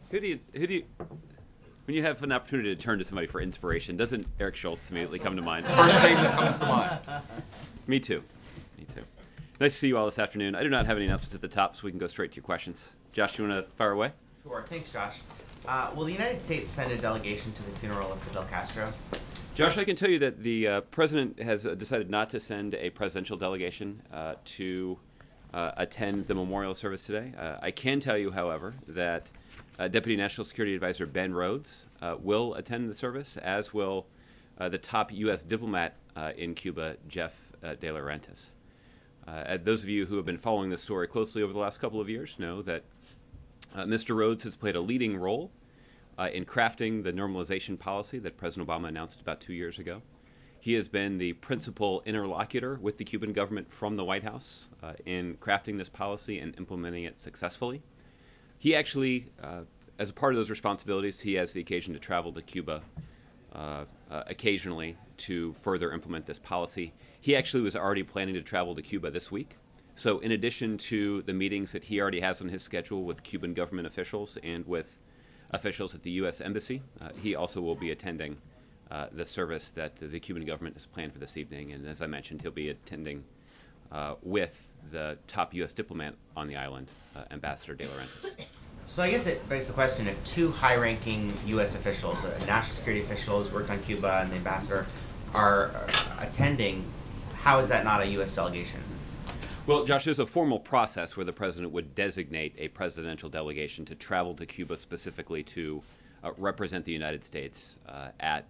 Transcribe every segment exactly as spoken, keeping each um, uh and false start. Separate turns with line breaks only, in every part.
Who do you who do you when you have an opportunity to turn to somebody for inspiration? Doesn't Eric Schultz immediately come to mind?
First name that comes to mind.
Me too. Me too. Nice to see you all this afternoon. I do not have any announcements at the top, so we can go straight to your questions. Josh, you want to fire away?
Sure. Thanks, Josh. Uh, will the United States send a delegation to the funeral of Fidel Castro?
Josh, I can tell you that the uh, president has uh, decided not to send a presidential delegation uh, to uh, attend the memorial service today. Uh, I can tell you, however, that uh, Deputy National Security Advisor Ben Rhodes uh, will attend the service, as will uh, the top U S diplomat uh, in Cuba, Jeff uh, De Laurentiis. Uh, those of you who have been following this story closely over the last couple of years know that uh, Mister Rhodes has played a leading role uh, in crafting the normalization policy that President Obama announced about two years ago. He has been the principal interlocutor with the Cuban government from the White House uh, in crafting this policy and implementing it successfully. He actually, uh, as a part of those responsibilities, he has the occasion to travel to Cuba uh, uh, occasionally to further implement this policy. He actually was already planning to travel to Cuba this week. So in addition to the meetings that he already has on his schedule with Cuban government officials and with officials at the U S Embassy, uh, he also will be attending uh, the service that the Cuban government has planned for this evening. And as I mentioned, he'll be attending uh, with the top U S diplomat on the island, uh, Ambassador De Laurentiis.
So I guess it begs the question, if two high-ranking U S officials, a national security official who's worked on Cuba and the ambassador, are attending, how is that not a U S delegation?
Well, Josh, there's a formal process where the president would designate a presidential delegation to travel to Cuba specifically to uh, represent the United States uh, at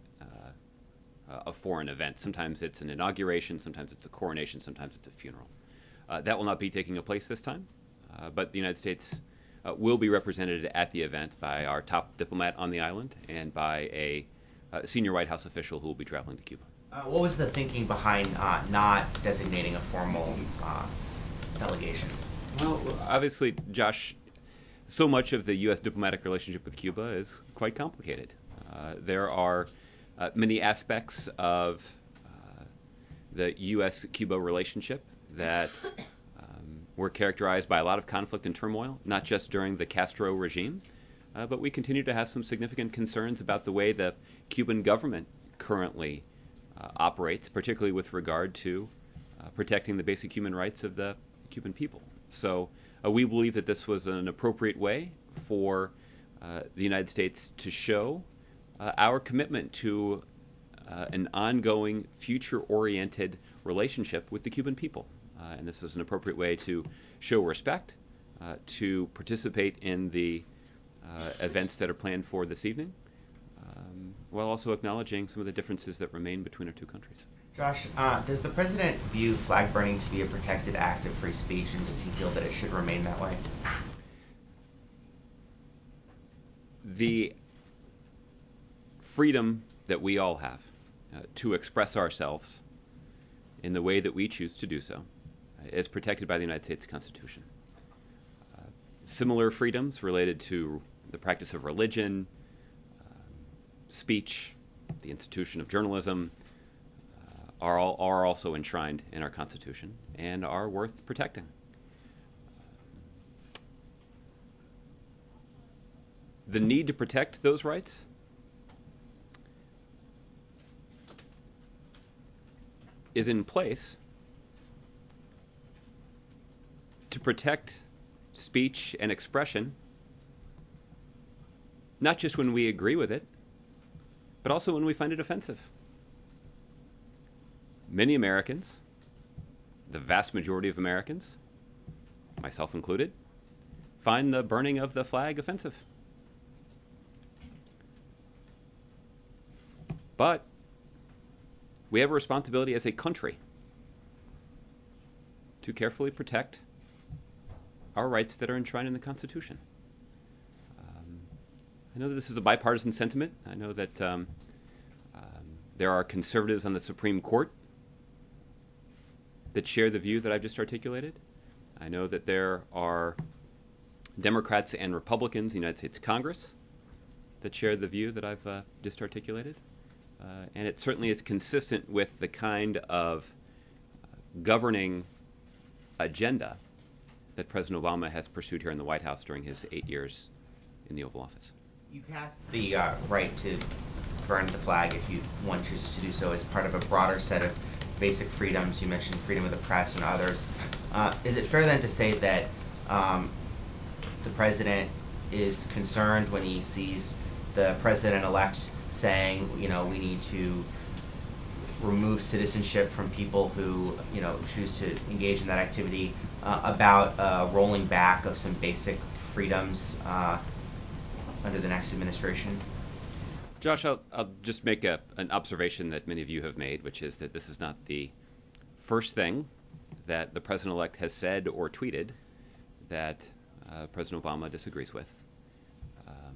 uh, a foreign event. Sometimes it's an inauguration, sometimes it's a coronation, sometimes it's a funeral. Uh, that will not be taking place this time, uh, but the United States uh, will be represented at the event by our top diplomat on the island and by a uh, senior White House official who will be traveling to Cuba.
Uh, what was the thinking behind uh, not designating a formal uh, delegation?
Well, obviously, Josh, so much of the U S diplomatic relationship with Cuba is quite complicated. Uh, there are uh, many aspects of uh, the U S Cuba relationship that um, were characterized by a lot of conflict and turmoil, not just during the Castro regime, uh, but we continue to have some significant concerns about the way the Cuban government currently uh, operates, particularly with regard to uh, protecting the basic human rights of the Cuban people. So uh, we believe that this was an appropriate way for uh, the United States to show uh, our commitment to uh, an ongoing, future-oriented relationship with the Cuban people. Uh, and this is an appropriate way to show respect, uh, to participate in the uh, events that are planned for this evening, um, while also acknowledging some of the differences that remain between our two countries.
Josh, uh, does the president view flag burning to be a protected act of free speech, and does he feel that it should remain that way?
The freedom that we all have uh, to express ourselves in the way that we choose to do so uh, is protected by the United States Constitution. Uh, similar freedoms related to the practice of religion, um, speech, the institution of journalism, Are, all, are also enshrined in our Constitution and are worth protecting. The need to protect those rights is in place to protect speech and expression, not just when we agree with it, but also when we find it offensive. Many Americans, the vast majority of Americans, myself included, find the burning of the flag offensive. But we have a responsibility as a country to carefully protect our rights that are enshrined in the Constitution. Um, I know that this is a bipartisan sentiment. I know that um, um, there are conservatives on the Supreme Court that share the view that I've just articulated. I know that there are Democrats and Republicans in the United States Congress that share the view that I've uh, just articulated. Uh, and it certainly is consistent with the kind of governing agenda that President Obama has pursued here in the White House during his eight years in the Oval Office.
You cast the uh, right to burn the flag if you one chooses to do so as part of a broader set of basic freedoms. You mentioned freedom of the press and others. Uh, is it fair then to say that um, the president is concerned when he sees the president-elect saying, you know, we need to remove citizenship from people who, you know, choose to engage in that activity, uh, about uh, rolling back of some basic freedoms uh, under the next administration?
Josh, I'll, I'll just make a, an observation that many of you have made, which is that this is not the first thing that the president-elect has said or tweeted that uh, President Obama disagrees with. Um,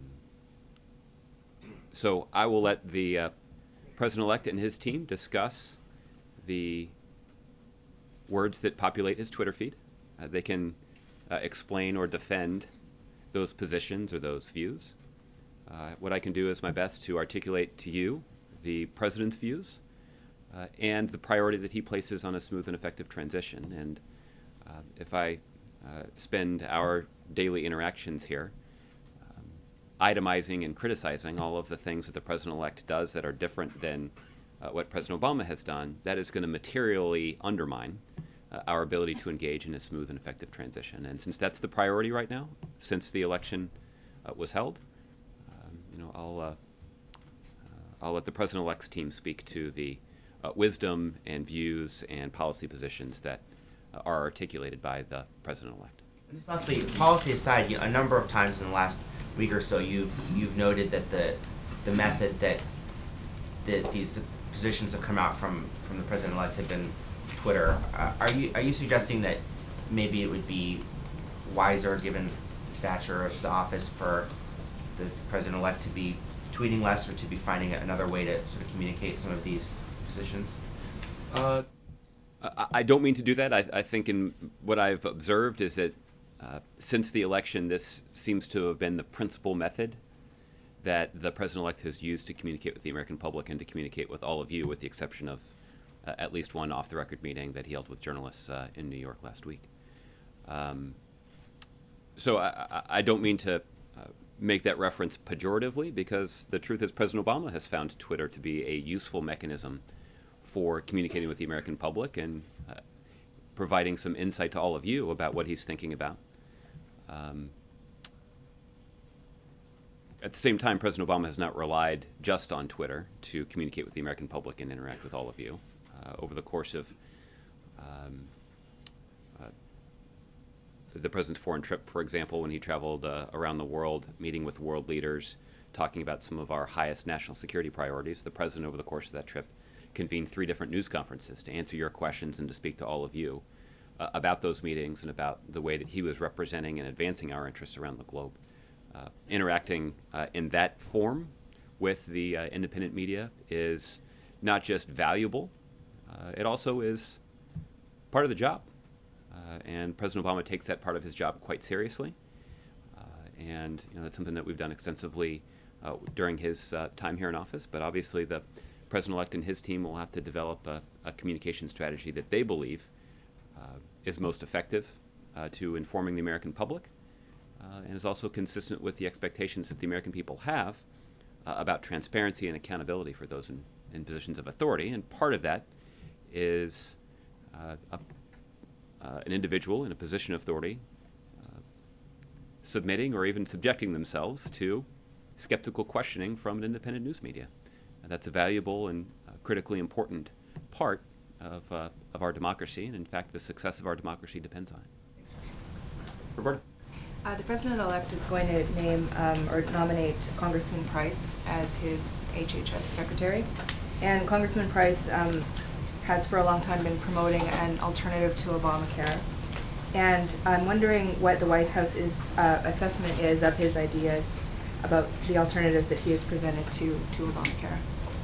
so I will let the uh, president-elect and his team discuss the words that populate his Twitter feed. Uh, they can uh, explain or defend those positions or those views. Uh, what I can do is my best to articulate to you the president's views uh, and the priority that he places on a smooth and effective transition. And uh, if I uh, spend our daily interactions here um, itemizing and criticizing all of the things that the president-elect does that are different than uh, what President Obama has done, that is going to materially undermine uh, our ability to engage in a smooth and effective transition. And since that's the priority right now, since the election uh, was held, You know, I'll uh, uh, I'll let the president-elect's team speak to the uh, wisdom and views and policy positions that uh, are articulated by the president-elect.
And just lastly, policy aside, you know, a number of times in the last week or so, you've you've noted that the the method that that these positions have come out from from the president-elect have been Twitter. Uh, are you are you suggesting that maybe it would be wiser, given the stature of the office, for the president-elect to be tweeting less or to be finding another way to sort of communicate some of these positions?
Uh, I, I don't mean to do that. I, I think in what I've observed is that uh, since the election, this seems to have been the principal method that the president-elect has used to communicate with the American public and to communicate with all of you, with the exception of uh, at least one off-the-record meeting that he held with journalists uh, in New York last week. Um, so I, I don't mean to uh, make that reference pejoratively, because the truth is President Obama has found Twitter to be a useful mechanism for communicating with the American public and uh, providing some insight to all of you about what he's thinking about. Um, at the same time, President Obama has not relied just on Twitter to communicate with the American public and interact with all of you. Uh, over the course of um, uh, the president's foreign trip, for example, when he traveled uh, around the world, meeting with world leaders, talking about some of our highest national security priorities, the president, over the course of that trip, convened three different news conferences to answer your questions and to speak to all of you uh, about those meetings and about the way that he was representing and advancing our interests around the globe. Uh, interacting uh, in that form with the uh, independent media is not just valuable, uh, it also is part of the job. Uh, and President Obama takes that part of his job quite seriously. Uh, and you know, that's something that we've done extensively uh, during his uh, time here in office. But obviously the president-elect and his team will have to develop a, a communication strategy that they believe uh, is most effective uh, to informing the American public uh, and is also consistent with the expectations that the American people have uh, about transparency and accountability for those in, in positions of authority. And part of that is uh, a Uh, an individual in a position of authority uh, submitting or even subjecting themselves to skeptical questioning from an independent news media. And that's a valuable and uh, critically important part of, uh, of our democracy, and in fact the success of our democracy depends on it. Roberta?
Uh, the president-elect is going to name um, or nominate Congressman Price as his H H S secretary. And Congressman Price um, has for a long time been promoting an alternative to Obamacare. And I'm wondering what the White House's uh, assessment is of his ideas about the alternatives that he has presented to, to Obamacare.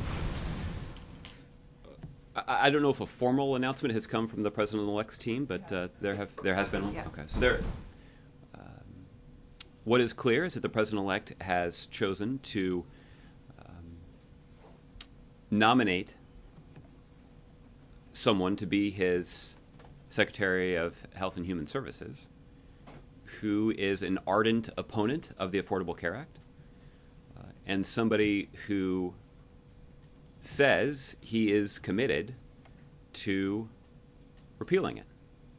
I, I don't know if a formal announcement has come from the president-elect's team, but uh, there have there has been one.
Yeah.
Okay, so there. Um, what is clear is that the president-elect has chosen to um, nominate someone to be his Secretary of Health and Human Services who is an ardent opponent of the Affordable Care Act uh, and somebody who says he is committed to repealing it.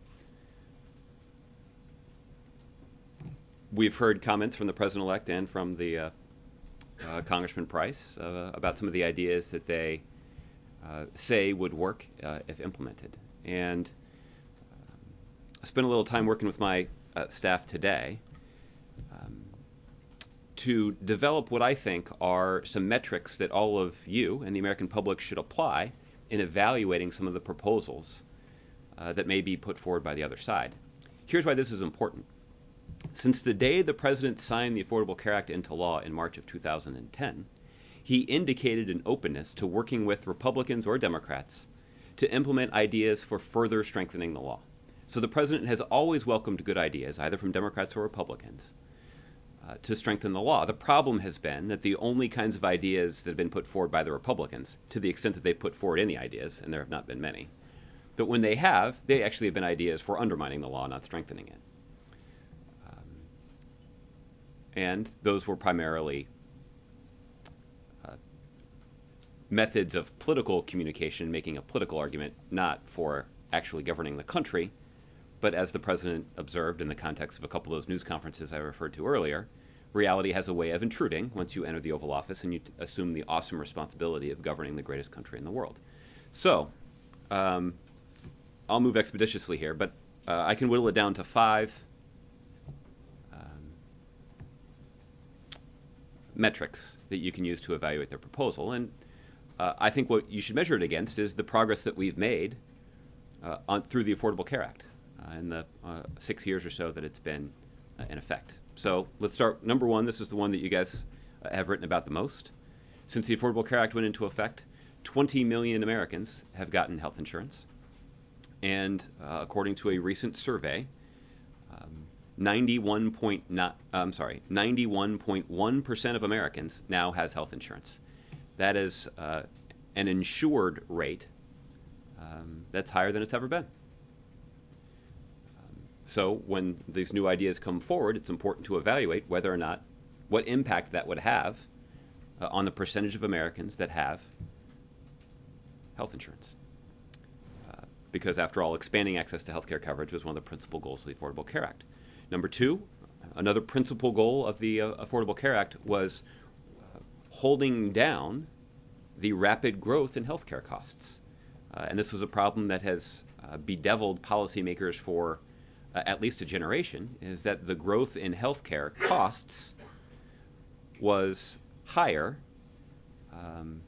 We've heard comments from the president-elect and from the uh, uh, Congressman Price uh, about some of the ideas that they uh, say would work uh, if implemented. And um, I spent a little time working with my uh, staff today um, to develop what I think are some metrics that all of you and the American public should apply in evaluating some of the proposals uh, that may be put forward by the other side. Here's why this is important. Since the day the president signed the Affordable Care Act into law in March of two thousand ten, he indicated an openness to working with Republicans or Democrats to implement ideas for further strengthening the law. So the president has always welcomed good ideas, either from Democrats or Republicans, uh, to strengthen the law. The problem has been that the only kinds of ideas that have been put forward by the Republicans, to the extent that they've put forward any ideas, and there have not been many, but when they have, they actually have been ideas for undermining the law, not strengthening it. And those were primarily uh, methods of political communication, making a political argument, not for actually governing the country. But as the president observed in the context of a couple of those news conferences I referred to earlier, reality has a way of intruding once you enter the Oval Office and you t- assume the awesome responsibility of governing the greatest country in the world. So um, I'll move expeditiously here, but uh, I can whittle it down to five metrics that you can use to evaluate their proposal. And uh, I think what you should measure it against is the progress that we've made uh, on, through the Affordable Care Act uh, in the uh, six years or so that it's been uh, in effect. So let's start. Number one, this is the one that you guys uh, have written about the most. Since the Affordable Care Act went into effect, twenty million Americans have gotten health insurance. And uh, according to a recent survey, um, ninety-one point not, I'm sorry, ninety-one point one percent of Americans now has health insurance. That is uh, an insured rate um, that's higher than it's ever been. Um, so when these new ideas come forward, it's important to evaluate whether or not, what impact that would have uh, on the percentage of Americans that have health insurance. Uh, because after all, expanding access to health care coverage was one of the principal goals of the Affordable Care Act. Number two, another principal goal of the uh, Affordable Care Act was uh, holding down the rapid growth in healthcare costs. Uh, and this was a problem that has uh, bedeviled policymakers for uh, at least a generation, is that the growth in healthcare costs was higher um,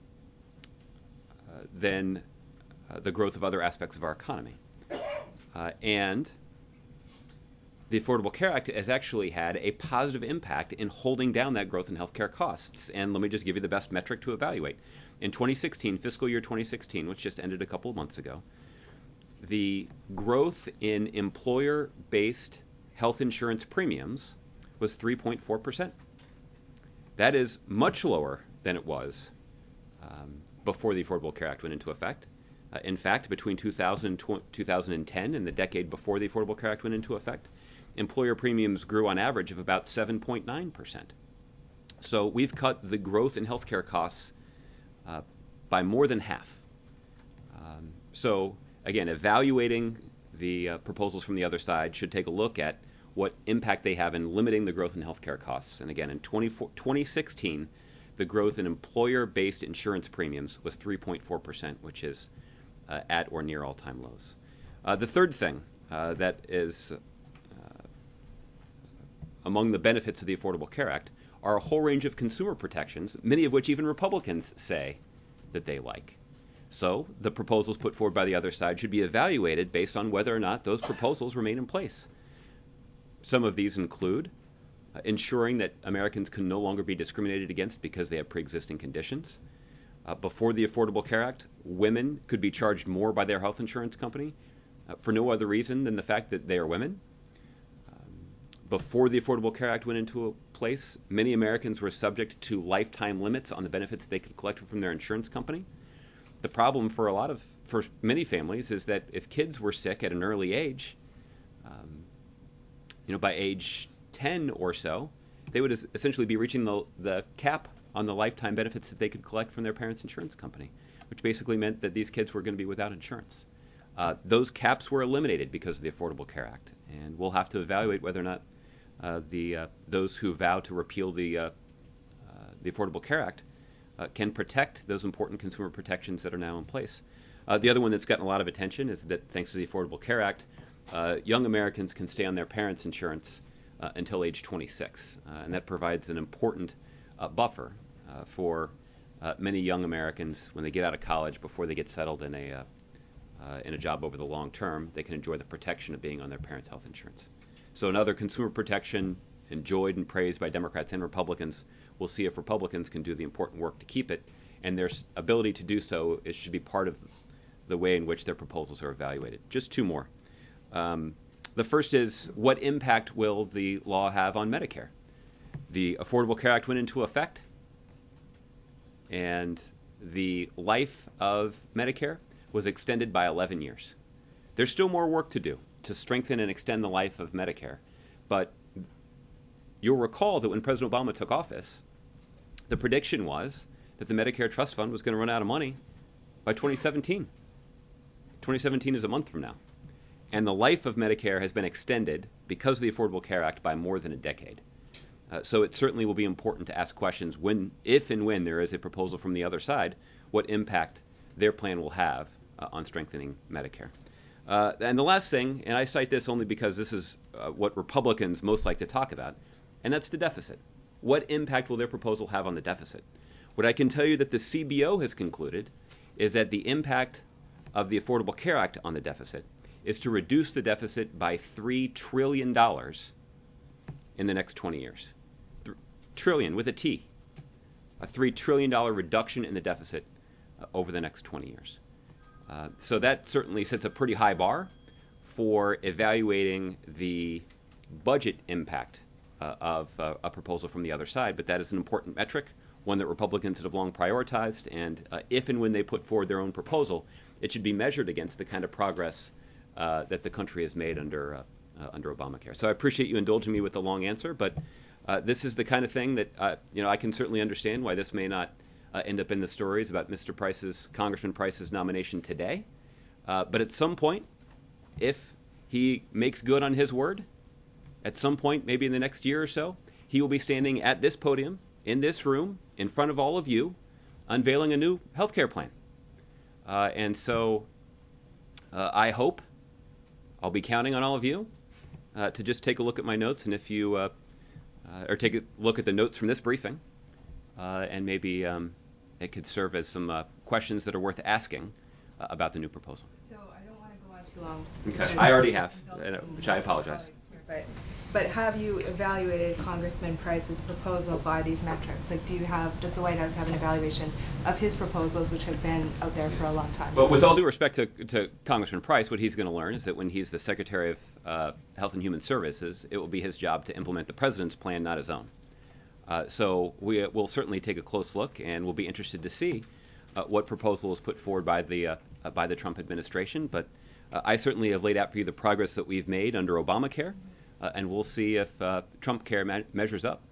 uh, than uh, the growth of other aspects of our economy. Uh, and the Affordable Care Act has actually had a positive impact in holding down that growth in healthcare costs. And let me just give you the best metric to evaluate. In twenty sixteen, fiscal year twenty sixteen, which just ended a couple of months ago, the growth in employer-based health insurance premiums was three point four percent. That is much lower than it was um, before the Affordable Care Act went into effect. Uh, in fact, between two thousand and two thousand ten and the decade before the Affordable Care Act went into effect, employer premiums grew on average of about seven point nine percent. So we've cut the growth in healthcare costs uh, by more than half. Um, so again, evaluating the uh, proposals from the other side should take a look at what impact they have in limiting the growth in healthcare costs. And again, in twenty sixteen, the growth in employer-based insurance premiums was three point four percent, which is uh, at or near all-time lows. Uh, the third thing uh, that is among the benefits of the Affordable Care Act are a whole range of consumer protections, many of which even Republicans say that they like. So the proposals put forward by the other side should be evaluated based on whether or not those proposals remain in place. Some of these include uh, ensuring that Americans can no longer be discriminated against because they have pre-existing conditions. Uh, before the Affordable Care Act, women could be charged more by their health insurance company uh, for no other reason than the fact that they are women. Before the Affordable Care Act went into place, many Americans were subject to lifetime limits on the benefits they could collect from their insurance company. The problem for a lot of, for many families, is that if kids were sick at an early age, um, you know, by age ten or so, they would essentially be reaching the, the cap on the lifetime benefits that they could collect from their parents' insurance company, which basically meant that these kids were going to be without insurance. Uh, those caps were eliminated because of the Affordable Care Act, and we'll have to evaluate whether or not uh, the uh, those who vow to repeal the uh, uh, the Affordable Care Act uh, can protect those important consumer protections that are now in place. Uh, the other one that's gotten a lot of attention is that thanks to the Affordable Care Act, uh, young Americans can stay on their parents' insurance uh, until age twenty-six, uh, and that provides an important uh, buffer uh, for uh, many young Americans when they get out of college before they get settled in a uh, uh, in a job over the long term. They can enjoy the protection of being on their parents' health insurance. So another consumer protection enjoyed and praised by Democrats and Republicans. We'll see if Republicans can do the important work to keep it, and their ability to do so it should be part of the way in which their proposals are evaluated. Just two more. Um, the first is, what impact will the law have on Medicare? The Affordable Care Act went into effect, and the life of Medicare was extended by eleven years. There's still more work to do to strengthen and extend the life of Medicare, but you'll recall that when President Obama took office, the prediction was that the Medicare Trust Fund was going to run out of money by twenty seventeen. twenty seventeen is a month from now. And the life of Medicare has been extended because of the Affordable Care Act by more than a decade. Uh, so it certainly will be important to ask questions when, if and when there is a proposal from the other side, what impact their plan will have uh, on strengthening Medicare. Uh, and the last thing, and I cite this only because this is uh, what Republicans most like to talk about, and that's the deficit. What impact will their proposal have on the deficit? What I can tell you that the C B O has concluded is that the impact of the Affordable Care Act on the deficit is to reduce the deficit by three trillion dollars in the next twenty years. Th- trillion with a T. A three trillion dollars reduction in the deficit uh, over the next twenty years. Uh, so that certainly sets a pretty high bar for evaluating the budget impact uh, of uh, a proposal from the other side, but that is an important metric, one that Republicans have long prioritized, and uh, if and when they put forward their own proposal, it should be measured against the kind of progress uh, that the country has made under uh, uh, under Obamacare. So I appreciate you indulging me with the long answer, but uh, this is the kind of thing that uh, you know I can certainly understand why this may not uh, end up in the stories about Mister Price's, Congressman Price's nomination today. Uh, but at some point, if he makes good on his word, at some point, maybe in the next year or so, he will be standing at this podium, in this room, in front of all of you, unveiling a new health care plan. Uh, and so uh, I hope I'll be counting on all of you uh, to just take a look at my notes, and if you, uh, uh, or take a look at the notes from this briefing, uh, and maybe um, it could serve as some uh, questions that are worth asking uh, about the new proposal.
So I don't want to go on too long.
Okay, I already have, which I apologize.
But, but have you evaluated Congressman Price's proposal by these metrics? Like, do you have, does the White House have an evaluation of his proposals, which have been out there for a long time?
But with all due respect to, to Congressman Price, what he's going to learn is that when he's the Secretary of uh, Health and Human Services, it will be his job to implement the president's plan, not his own. Uh, so we will certainly take a close look, and we'll be interested to see uh, what proposal is put forward by the uh, uh, by the Trump administration. But uh, I certainly have laid out for you the progress that we've made under Obamacare, uh, and we'll see if uh, Trump Care me- measures up.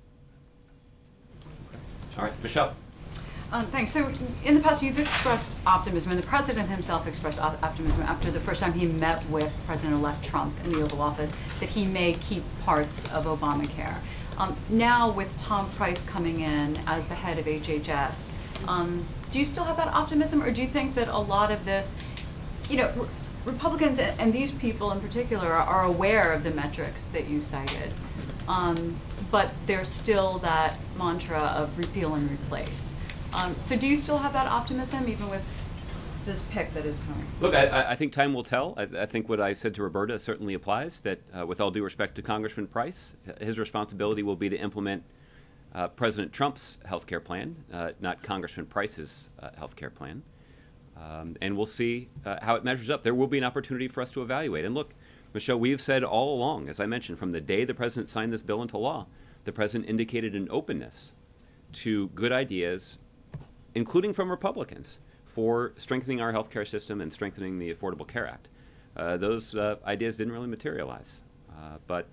All right, Michelle.
Um, thanks. So in the past, you've expressed optimism, and the president himself expressed op- optimism after the first time he met with President-elect Trump in the Oval Office that he may keep parts of Obamacare. Um, now, with Tom Price coming in as the head of H H S, um, do you still have that optimism, or do you think that a lot of this, you know, re- Republicans and these people in particular are aware of the metrics that you cited, um, but there's still that mantra of repeal and replace. Um, so do you still have that optimism, even with this pick that is coming?
Look, I, I think time will tell. I, I think what I said to Roberta certainly applies, that uh, with all due respect to Congressman Price, his responsibility will be to implement uh, President Trump's health care plan, uh, not Congressman Price's uh, health care plan. Um, and we'll see uh, how it measures up. There will be an opportunity for us to evaluate. And look, Michelle, we've said all along, as I mentioned, from the day the president signed this bill into law, the president indicated an openness to good ideas, including from Republicans, for strengthening our healthcare system and strengthening the Affordable Care Act. Uh, those uh, ideas didn't really materialize. Uh, but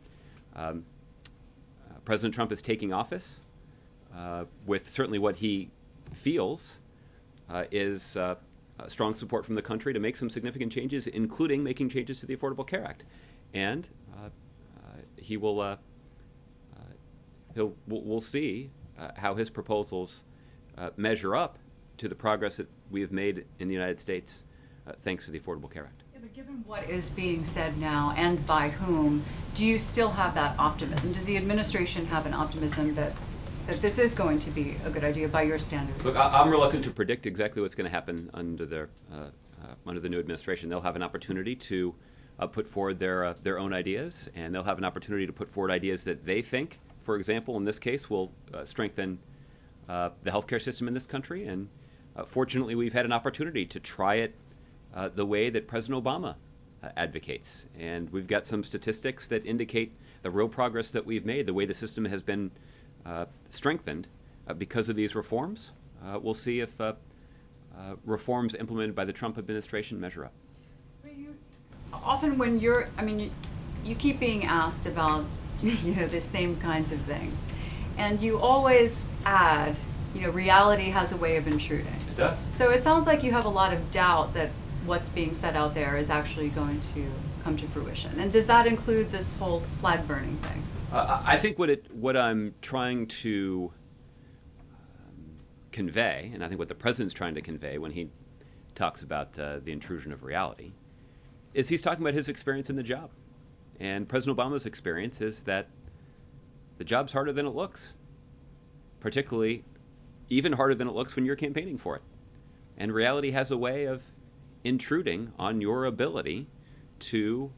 Um, uh, President Trump is taking office uh, with certainly what he feels uh, is uh, strong support from the country to make some significant changes, including making changes to the Affordable Care Act. And uh, uh, he will, uh, uh, he'll, we'll, we'll see uh, how his proposals uh, measure up to the progress that we have made in the United States uh, thanks to the Affordable Care Act.
Yeah, but given what is being said now and by whom, do you still have that optimism? Does the administration have an optimism that that this is going to be a good idea by your standards?
Look, I, I'm reluctant to predict exactly what's going to happen under their uh, uh, under the new administration. They'll have an opportunity to uh, put forward their uh, their own ideas, and they'll have an opportunity to put forward ideas that they think, for example, in this case, will uh, strengthen uh, the healthcare system in this country. And uh, fortunately, we've had an opportunity to try it uh, the way that President Obama uh, advocates, and we've got some statistics that indicate the real progress that we've made, the way the system has been Uh, strengthened uh, because of these reforms. Uh, we'll see if uh, uh, reforms implemented by the Trump administration measure up.
You, often when you're, I mean, you, you keep being asked about, you know, the same kinds of things, and you always add, you know, reality has a way of intruding.
It does.
So it sounds like you have a lot of doubt that what's being said out there is actually going to come to fruition. And does that include this whole flag burning thing?
Uh, I think what it, what I'm trying to um, convey, and I think what the president's trying to convey when he talks about uh, the intrusion of reality, is he's talking about his experience in the job. And President Obama's experience is that the job's harder than it looks, particularly even harder than it looks when you're campaigning for it. And reality has a way of intruding on your ability to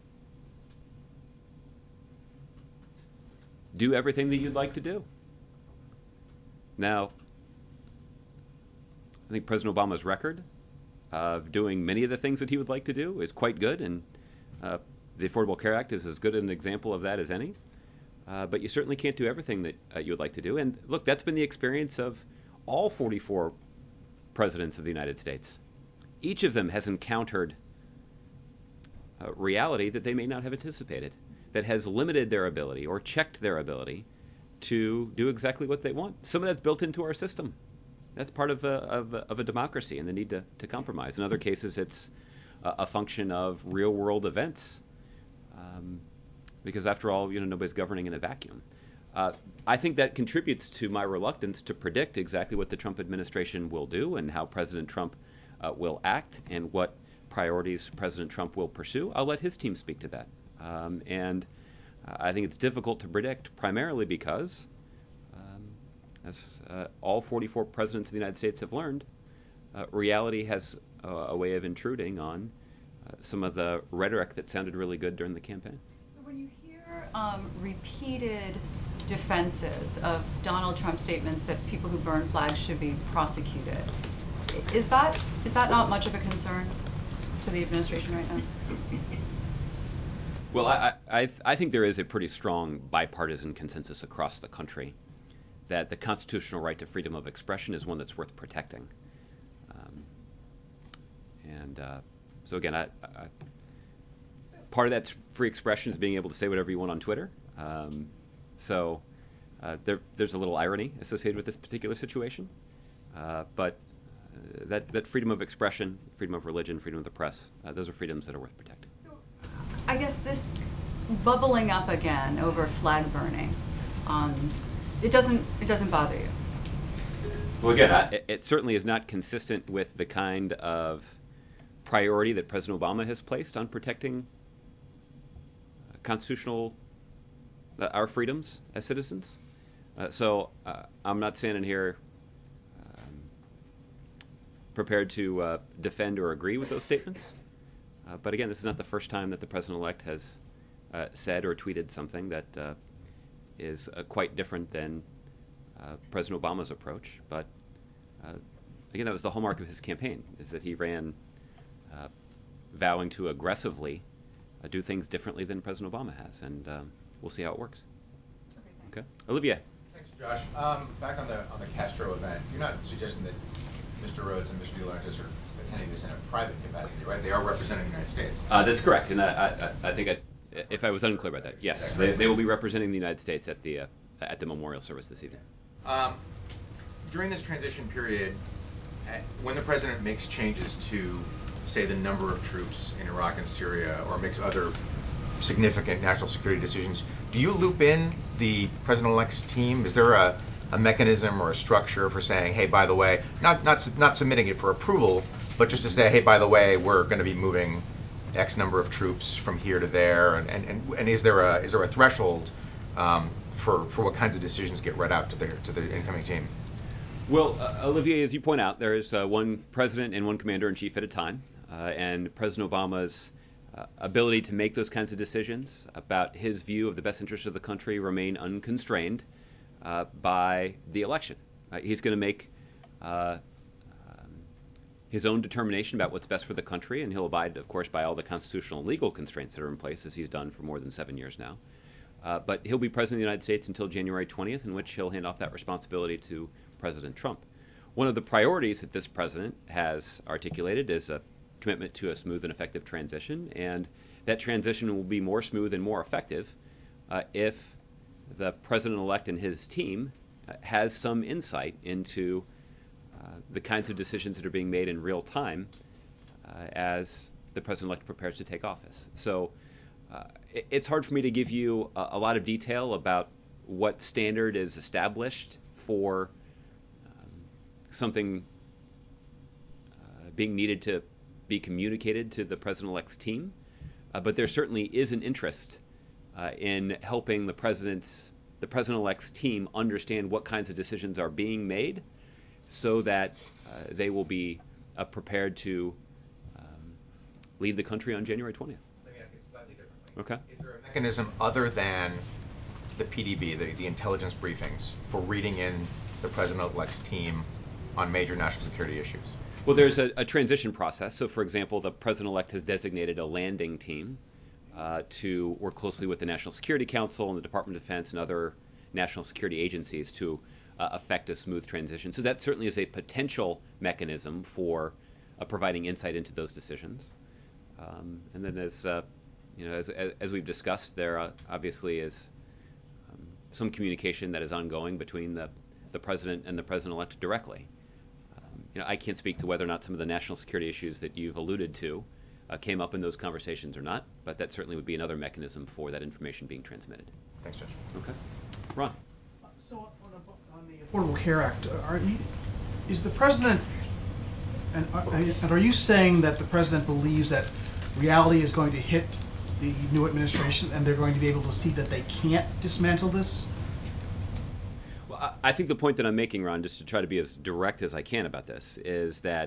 do everything that you'd like to do. Now, I think President Obama's record of doing many of the things that he would like to do is quite good, and uh, the Affordable Care Act is as good an example of that as any. Uh, but you certainly can't do everything that uh, you would like to do. And look, that's been the experience of all forty-four presidents of the United States. Each of them has encountered uh, reality that they may not have anticipated, that has limited their ability or checked their ability to do exactly what they want. Some of that's built into our system. That's part of a, of a, of a democracy and the need to, to compromise. In other cases, it's a, a function of real-world events, um, because after all, you know, nobody's governing in a vacuum. Uh, I think that contributes to my reluctance to predict exactly what the Trump administration will do and how President Trump uh, will act and what priorities President Trump will pursue. I'll let his team speak to that. Um, and uh, I think it's difficult to predict, primarily because, um, as uh, all forty-four presidents of the United States have learned, uh, reality has a, a way of intruding on uh, some of the rhetoric that sounded really good during the campaign.
So when you hear um, repeated defenses of Donald Trump statements that people who burn flags should be prosecuted, is that is that not much of a concern to the administration right now?
Well, I, I, I think there is a pretty strong bipartisan consensus across the country that the constitutional right to freedom of expression is one that's worth protecting. Um, and uh, so again, I, I, part of that free expression is being able to say whatever you want on Twitter. Um, so uh, there, there's a little irony associated with this particular situation. Uh, but uh, that, that freedom of expression, freedom of religion, freedom of the press, uh, those are freedoms that are worth protecting.
I guess this bubbling up again over flag burning, um, it doesn't it doesn't bother you.
Well, again, I, it, it certainly is not consistent with the kind of priority that President Obama has placed on protecting uh, constitutional uh, our freedoms as citizens. Uh, so uh, I'm not standing here um, prepared to uh, defend or agree with those statements. Uh, but again, this is not the first time that the president-elect has uh, said or tweeted something that uh, is uh, quite different than uh, President Obama's approach. But uh, again, that was the hallmark of his campaign, is that he ran uh, vowing to aggressively uh, do things differently than President Obama has. And um, we'll see how it works.
Okay,
Okay, Olivia.
Thanks, Josh. Um, back on the on the Castro event, you're not suggesting that Mister Rhodes and Mister DeLaurentis are attending this in a private capacity, right? They are representing the United States.
Uh, that's correct, and I, I, I think I If I was unclear about that, yes, they, they will be representing the United States at the uh, at the memorial service this evening.
Um, during this transition period, at, when the president makes changes to, say, the number of troops in Iraq and Syria, or makes other significant national security decisions, do you loop in the president-elect's team? Is there a, a mechanism or a structure for saying, hey, by the way, not not not submitting it for approval, but just to say, hey, by the way, we're going to be moving X number of troops from here to there, and, and, and, and is there a is there a threshold um, for for what kinds of decisions get read out to the to the incoming team?
Well, uh, Olivier, as you point out, there is uh, one president and one commander in chief at a time, uh, and President Obama's uh, ability to make those kinds of decisions about his view of the best interest of the country remain unconstrained uh, by the election. Uh, he's going to make Uh, his own determination about what's best for the country, and he'll abide, of course, by all the constitutional and legal constraints that are in place, as he's done for more than seven years now. Uh, but he'll be president of the United States until January twentieth, in which he'll hand off that responsibility to President Trump. One of the priorities that this president has articulated is a commitment to a smooth and effective transition, and that transition will be more smooth and more effective uh, if the president-elect and his team uh, has some insight into Uh, the kinds of decisions that are being made in real time uh, as the president-elect prepares to take office. So uh, it, it's hard for me to give you a, a lot of detail about what standard is established for um, something uh, being needed to be communicated to the president-elect's team. Uh, but there certainly is an interest uh, in helping the president's the president-elect's team understand what kinds of decisions are being made, so that uh, they will be uh, prepared to um, lead the country on January twentieth.
Let me ask it slightly differently.
Okay.
Is there a mechanism other than the P D B, the, the intelligence briefings, for reading in the president-elect's team on major national security issues?
Well, there's a, a transition process. So, for example, the president-elect has designated a landing team uh, to work closely with the National Security Council and the Department of Defense and other national security agencies to Uh, affect a smooth transition. So that certainly is a potential mechanism for uh, providing insight into those decisions. Um, and then, as uh, you know, as, as we've discussed, there uh, obviously is um, some communication that is ongoing between the the president and the president-elect directly. Um, you know, I can't speak to whether or not some of the national security issues that you've alluded to uh, came up in those conversations or not, but that certainly would be another mechanism for that information being transmitted.
Thanks, Judge.
Okay, Ron.
So on, a, on the Affordable Care Act, are you, is the president, and are, and are you saying that the president believes that reality is going to hit the new administration and they're going to be able to see that they can't dismantle this?
Well, I, I think the point that I'm making, Ron, just to try to be as direct as I can about this, is that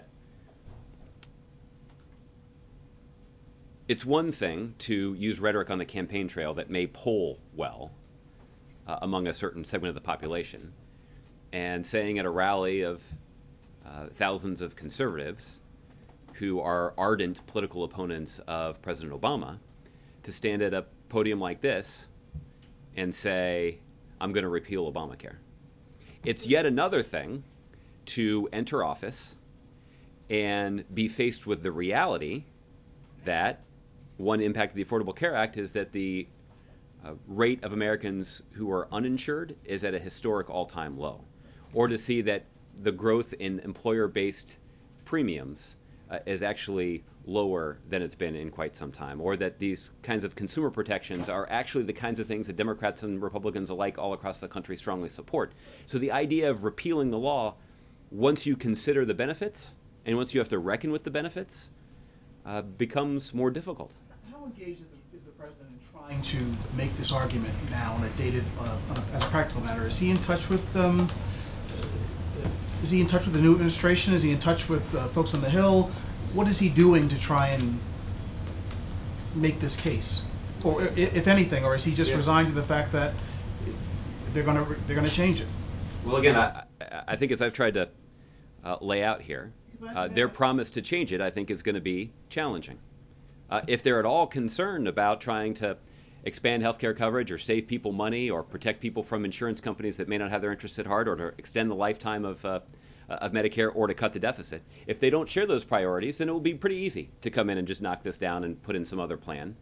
it's one thing to use rhetoric on the campaign trail that may poll well Uh, among a certain segment of the population, and saying at a rally of uh, thousands of conservatives who are ardent political opponents of President Obama to stand at a podium like this and say, I'm going to repeal Obamacare. It's yet another thing to enter office and be faced with the reality that one impact of the Affordable Care Act is that the Uh, rate of Americans who are uninsured is at a historic all-time low, or to see that the growth in employer-based premiums uh, is actually lower than it's been in quite some time, or that these kinds of consumer protections are actually the kinds of things that Democrats and Republicans alike all across the country strongly support. So the idea of repealing the law, once you consider the benefits and once you have to reckon with the benefits, uh, becomes more difficult.
How engaged is the, is the president in trying to make this argument now on a dated, uh, on a, as a practical matter? Is he in touch with um, is he in touch with the new administration? Is he in touch with uh, folks on the Hill? What is he doing to try and make this case, or if anything, or is he just yeah. resigned to the fact that they're going to they're going to change it?
Well, again, I, I think as I've tried to uh, lay out here, uh, their promise to change it, I think, is going to be challenging. Uh, if they're at all concerned about trying to expand healthcare coverage or save people money or protect people from insurance companies that may not have their interests at heart, or to extend the lifetime of, uh, of Medicare, or to cut the deficit, if they don't share those priorities, then it will be pretty easy to come in and just knock this down and put in some other plan.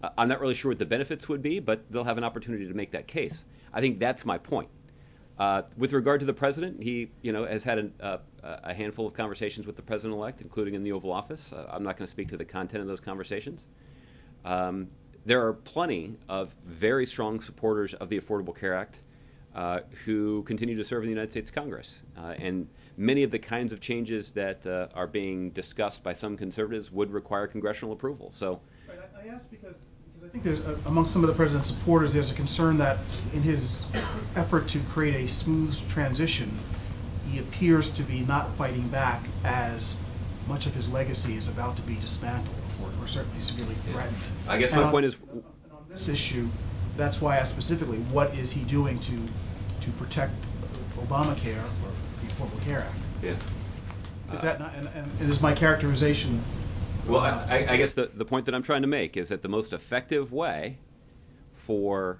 Uh, I'm not really sure what the benefits would be, but they'll have an opportunity to make that case. I think that's my point. Uh, with regard to the president, he, you know, has had an, uh, a handful of conversations with the president-elect, including in the Oval Office. Uh, I'm not going to speak to the content of those conversations. Um, there are plenty of very strong supporters of the Affordable Care Act uh, who continue to serve in the United States Congress, uh, and many of the kinds of changes that uh, are being discussed by some conservatives would require congressional approval. So,
right, I, I asked because. I think there's, uh, among some of the president's supporters, there's a concern that in his effort to create a smooth transition, he appears to be not fighting back as much of his legacy is about to be dismantled or, or certainly severely threatened.
I guess
and
my
on,
point is...
And on this issue, that's why I asked specifically, what is he doing to to protect Obamacare or the Affordable Care Act?
Yeah.
Is that not, and, and, and is my characterization...
Well, I, I guess the, the point that I'm trying to make is that the most effective way for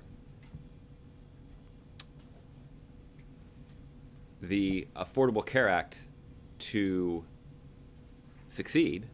the Affordable Care Act to succeed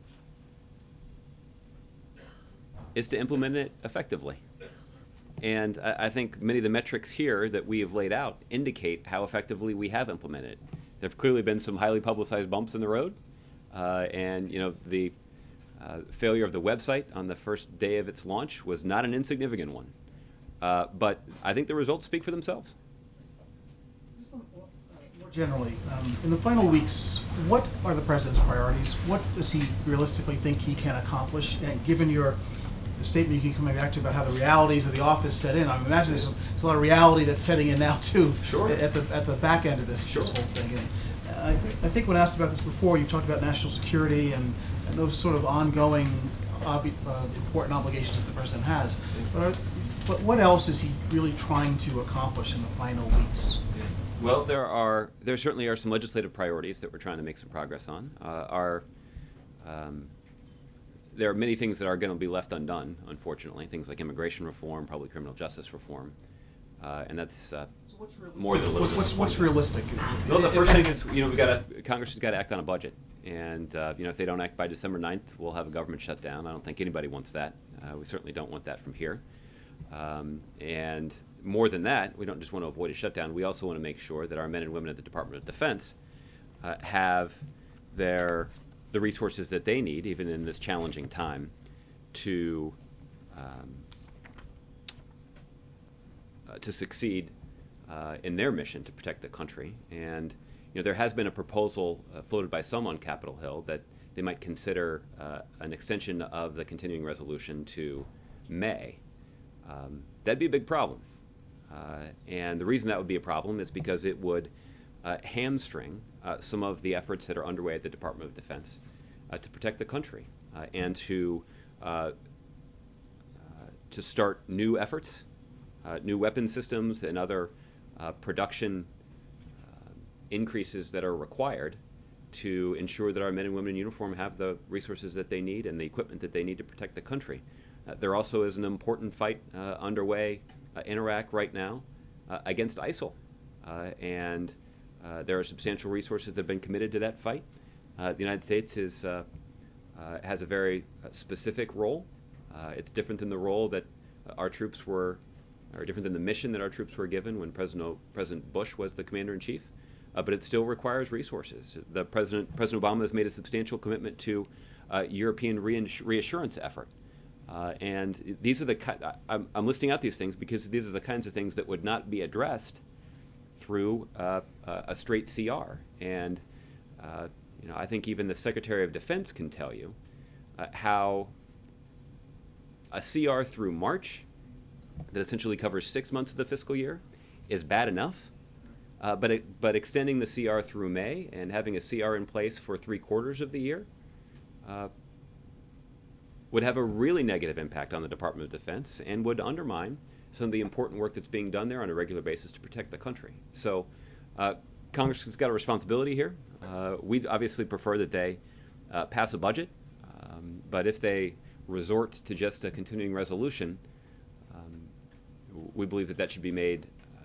is to implement it effectively. And I, I think many of the metrics here that we have laid out indicate how effectively we have implemented it. There have clearly been some highly publicized bumps in the road. Uh, and, you know, the uh, failure of the website on the first day of its launch was not an insignificant one. Uh, but I think the results speak for themselves.
Just on, uh, more generally, um, in the final weeks, what are the president's priorities? What does he realistically think he can accomplish? And given your the statement you keep coming back to about how the realities of the office set in, I imagine there's, there's a lot of reality that's setting in now too.
Sure.
At the at the back end of this,
Sure.
this whole thing. And I, th- I think when asked about this before, you talked about national security and, and those sort of ongoing ob- uh, important obligations that the president has. But, are, but what else is he really trying to accomplish in the final weeks?
Well, there are there certainly are some legislative priorities that we're trying to make some progress on. Uh, our um, there are many things that are going to be left undone, unfortunately. Things like immigration reform, probably criminal justice reform, uh, and that's uh,
So what's
more than a little.
What's, what's, what's realistic?
Well, the first thing is, you know, we got to Congress has got to act on a budget, and uh, you know, if they don't act by December ninth, we'll have a government shutdown. I don't think anybody wants that. Uh, we certainly don't want that from here. Um, and more than that, we don't just want to avoid a shutdown. We also want to make sure that our men and women at the Department of Defense uh, have their the resources that they need, even in this challenging time, to um, uh, to succeed uh, in their mission to protect the country. And you know, there has been a proposal uh, floated by some on Capitol Hill that they might consider uh, an extension of the continuing resolution to May. Um, that'd be a big problem. Uh, and the reason that would be a problem is because it would uh, hamstring uh, some of the efforts that are underway at the Department of Defense uh, to protect the country uh, and to uh, uh, to start new efforts, uh, new weapon systems and other uh, production uh, increases that are required to ensure that our men and women in uniform have the resources that they need and the equipment that they need to protect the country. Uh, there also is an important fight uh, underway uh, in Iraq right now uh, against ISIL. Uh, and uh, there are substantial resources that have been committed to that fight. Uh, the United States is, uh, uh, has a very uh, specific role. Uh, it's different than the role that uh, our troops were, or different than the mission that our troops were given when President, o- President Bush was the commander-in-chief. Uh, but it still requires resources. The President, President Obama has made a substantial commitment to uh, European reinsur- reassurance effort. Uh, and these are the ki- I'm, I'm listing out these things because these are the kinds of things that would not be addressed through uh, a straight C R. And uh, you know, I think even the Secretary of Defense can tell you uh, how a C R through March that essentially covers six months of the fiscal year is bad enough. Uh, but it, but extending the C R through May and having a C R in place for three quarters of the year uh, would have a really negative impact on the Department of Defense and would undermine some of the important work that's being done there on a regular basis to protect the country. So uh, Congress has got a responsibility here. Uh, we obviously prefer that they uh, pass a budget, um, but if they resort to just a continuing resolution, um, we believe that that should be made,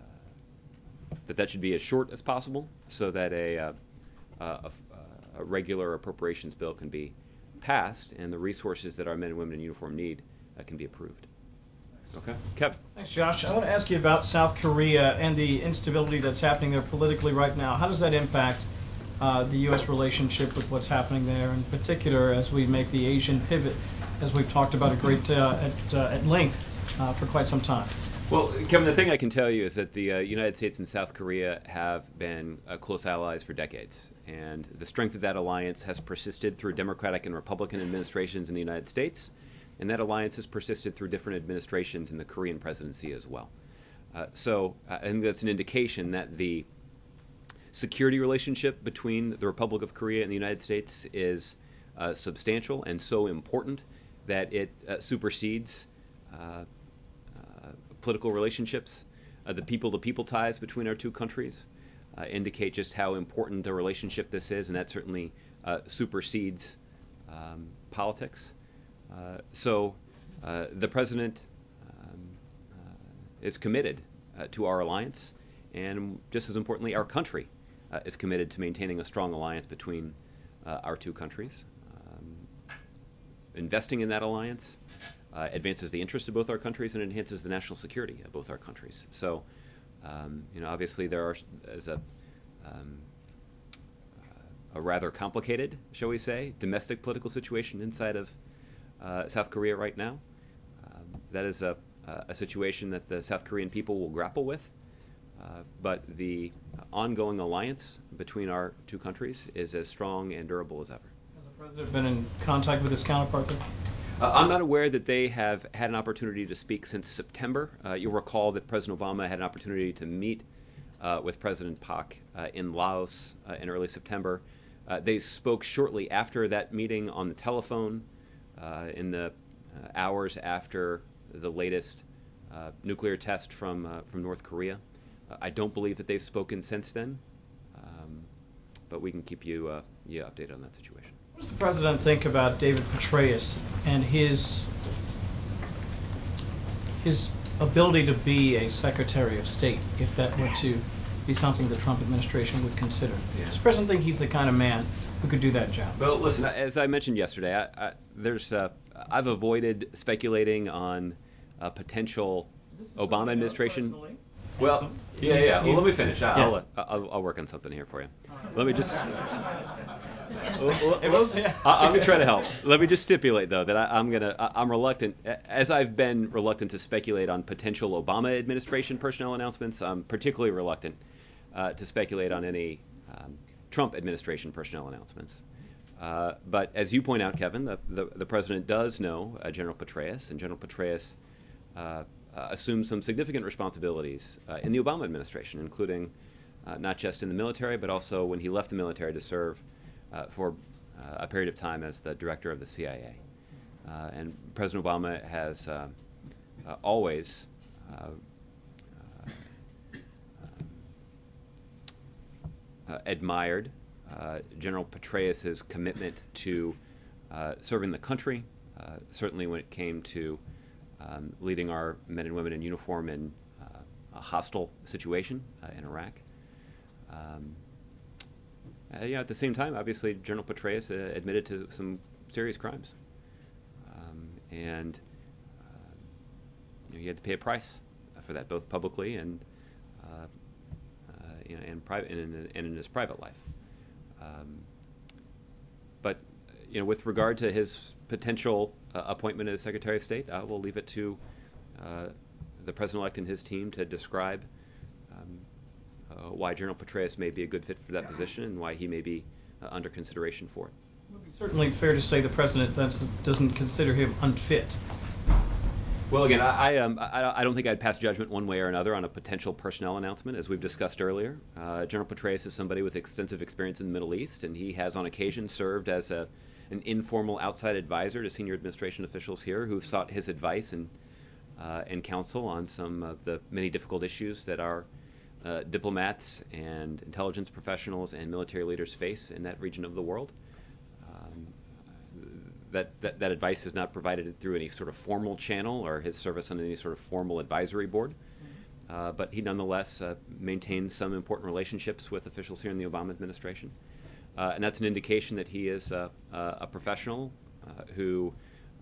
uh, that that should be as short as possible so that a, uh, a, a regular appropriations bill can be passed and the resources that our men and women in uniform need uh, can be approved. Okay, Kevin.
Thanks, Josh. I want to ask you about South Korea and the instability that's happening there politically right now. How does that impact uh, the U S relationship with what's happening there, in particular as we make the Asian pivot, as we've talked about a great uh, at, uh, at length uh, for quite some time?
Well, Kevin, the thing I can tell you is that the uh, United States and South Korea have been uh, close allies for decades, and the strength of that alliance has persisted through Democratic and Republican administrations in the United States, and that alliance has persisted through different administrations in the Korean presidency as well. Uh, so uh, I think that's an indication that the security relationship between the Republic of Korea and the United States is uh, substantial and so important that it uh, supersedes uh, uh, political relationships. Uh, the people-to-people ties between our two countries uh, indicate just how important a relationship this is, and that certainly uh, supersedes um, politics. Uh, so uh, the president um, uh, is committed uh, to our alliance, and just as importantly, our country uh, is committed to maintaining a strong alliance between uh, our two countries. Um, investing in that alliance uh, advances the interests of both our countries and enhances the national security of both our countries. So, um, you know, obviously there are, as a um, a rather complicated, shall we say, domestic political situation inside of Uh, South Korea right now. Um, that is a, a situation that the South Korean people will grapple with. Uh, but the ongoing alliance between our two countries is as strong and durable as ever.
Has the president been in contact with his counterpart there?
Uh, I'm not aware that they have had an opportunity to speak since September. Uh, you'll recall that President Obama had an opportunity to meet uh, with President Park uh, in Laos uh, in early September. Uh, they spoke shortly after that meeting on the telephone. Uh, in the uh, hours after the latest uh, nuclear test from uh, from North Korea. Uh, I don't believe that they've spoken since then, um, but we can keep you uh, you updated on that situation.
What does the president think about David Petraeus and his his ability to be a Secretary of State, if that were to be something the Trump administration would consider?
Yeah.
Does the president think he's the kind of man who could do that job?
Well, listen, as I mentioned yesterday, I, I, there's uh, I've avoided speculating on a potential Obama administration. Well, yeah, yeah. Well, let me finish. I'll,
Yeah.
I'll, I'll, I'll work on something here for you. Let me just.
It was-
I, I'm gonna try to help. Let me just stipulate, though, that I, I'm gonna. I, I'm reluctant, as I've been reluctant to speculate on potential Obama administration personnel announcements. I'm particularly reluctant uh, to speculate on any um, Trump administration personnel announcements. Uh, but as you point out, Kevin, the the, the president does know uh, General Petraeus, and General Petraeus uh, uh, assumed some significant responsibilities uh, in the Obama administration, including uh, not just in the military, but also when he left the military to serve uh, for uh, a period of time as the director of the C I A. Uh, and President Obama has uh, uh, always uh, uh, admired uh, General Petraeus's commitment to uh, serving the country, uh, certainly when it came to um, leading our men and women in uniform in uh, a hostile situation uh, in Iraq. Um, uh, yeah, at the same time, obviously, General Petraeus uh, admitted to some serious crimes, um, and uh, you know, he had to pay a price for that, both publicly and uh, uh, you know, and private, and in, and in his private life. Um, but you know, with regard to his potential uh, appointment as Secretary of State, uh, we'll leave it to uh, the president-elect and his team to describe um, uh, why General Petraeus may be a good fit for that position and why he may be uh, under consideration for it.
It would be certainly fair to say the president doesn't consider him unfit.
Well, again, I, I, um, I, I don't think I'd pass judgment one way or another on a potential personnel announcement, as we've discussed earlier. Uh, General Petraeus is somebody with extensive experience in the Middle East, and he has on occasion served as a, an informal outside advisor to senior administration officials here who've sought his advice and, uh, and counsel on some of the many difficult issues that our uh, diplomats and intelligence professionals and military leaders face in that region of the world. Um, That, that, that advice is not provided through any sort of formal channel or his service on any sort of formal advisory board. Mm-hmm. Uh, but he nonetheless uh, maintains some important relationships with officials here in the Obama administration. Uh, and that's an indication that he is uh, uh, a professional uh, who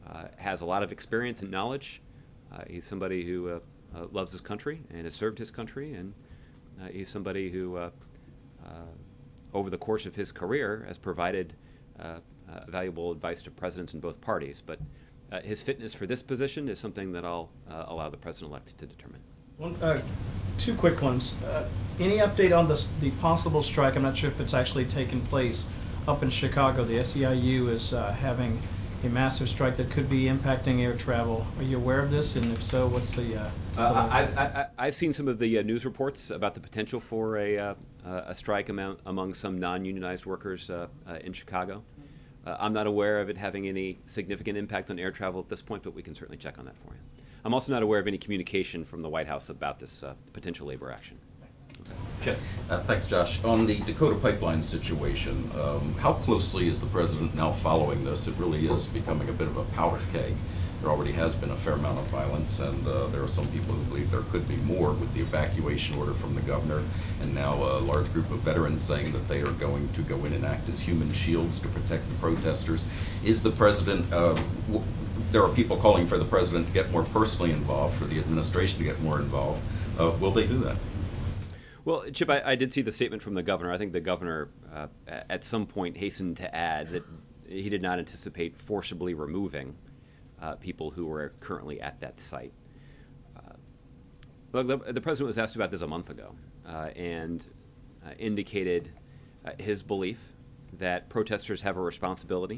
uh, has a lot of experience and knowledge. Uh, he's somebody who uh, uh, loves his country and has served his country, and uh, he's somebody who, uh, uh, over the course of his career, has provided uh, uh, valuable advice to presidents in both parties. But uh, his fitness for this position is something that I'll uh, allow the president-elect to determine.
One, uh, two quick ones. Uh, any update on the, the possible strike? I'm not sure if it's actually taken place up in Chicago. The S E I U is uh, having a massive strike that could be impacting air travel. Are you aware of this? And if so, what's the... Uh,
uh, I've, I, I've seen some of the uh, news reports about the potential for a, uh, a strike among, among some non-unionized workers uh, uh, in Chicago. Uh, I'm not aware of it having any significant impact on air travel at this point, but we can certainly check on that for you. I'm also not aware of any communication from the White House about this uh, potential labor action. Okay. Chip.
Uh, thanks, Josh. On the Dakota pipeline situation, um, how closely is the president now following this? It really is becoming a bit of a powder keg. There already has been a fair amount of violence, and uh, there are some people who believe there could be more with the evacuation order from the governor, and now a large group of veterans saying that they are going to go in and act as human shields to protect the protesters. Is the president, uh, w there are people calling for the president to get more personally involved, for the administration to get more involved. Uh, will they do that?
Well, Chip, I, I did see the statement from the governor. I think the governor uh, at some point hastened to add that he did not anticipate forcibly removing uh, people who were currently at that site. Uh, look, the, the president was asked about this a month ago uh, and uh, indicated uh, his belief that protesters have a responsibility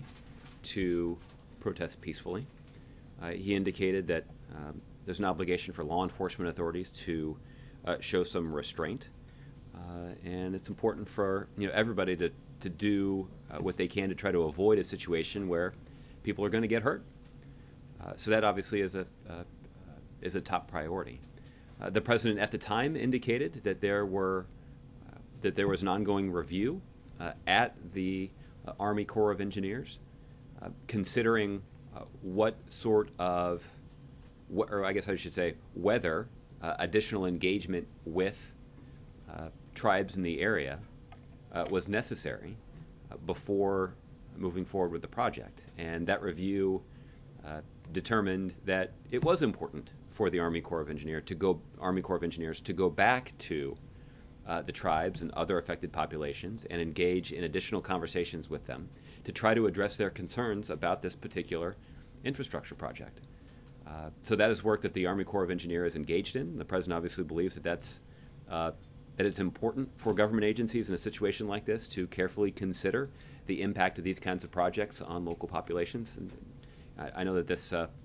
to protest peacefully. Uh, he indicated that um, there's an obligation for law enforcement authorities to uh, show some restraint. Uh, and it's important for you know everybody to to do uh, what they can to try to avoid a situation where people are going to get hurt. Uh, so that obviously is a uh, is a top priority. Uh, the president at the time indicated that there were uh, that there was an ongoing review uh, at the uh, Army Corps of Engineers, uh, considering uh, what sort of, wh or I guess I should say, whether uh, additional engagement with Uh, tribes in the area uh, was necessary uh, before moving forward with the project. And that review uh, determined that it was important for the Army Corps of Engineers to go Army Corps of Engineers to go back to uh, the tribes and other affected populations and engage in additional conversations with them to try to address their concerns about this particular infrastructure project. Uh, so that is work that the Army Corps of Engineers is engaged in. The president obviously believes that that's uh, that it's important for government agencies in a situation like this to carefully consider the impact of these kinds of projects on local populations. And I, I know that this uh,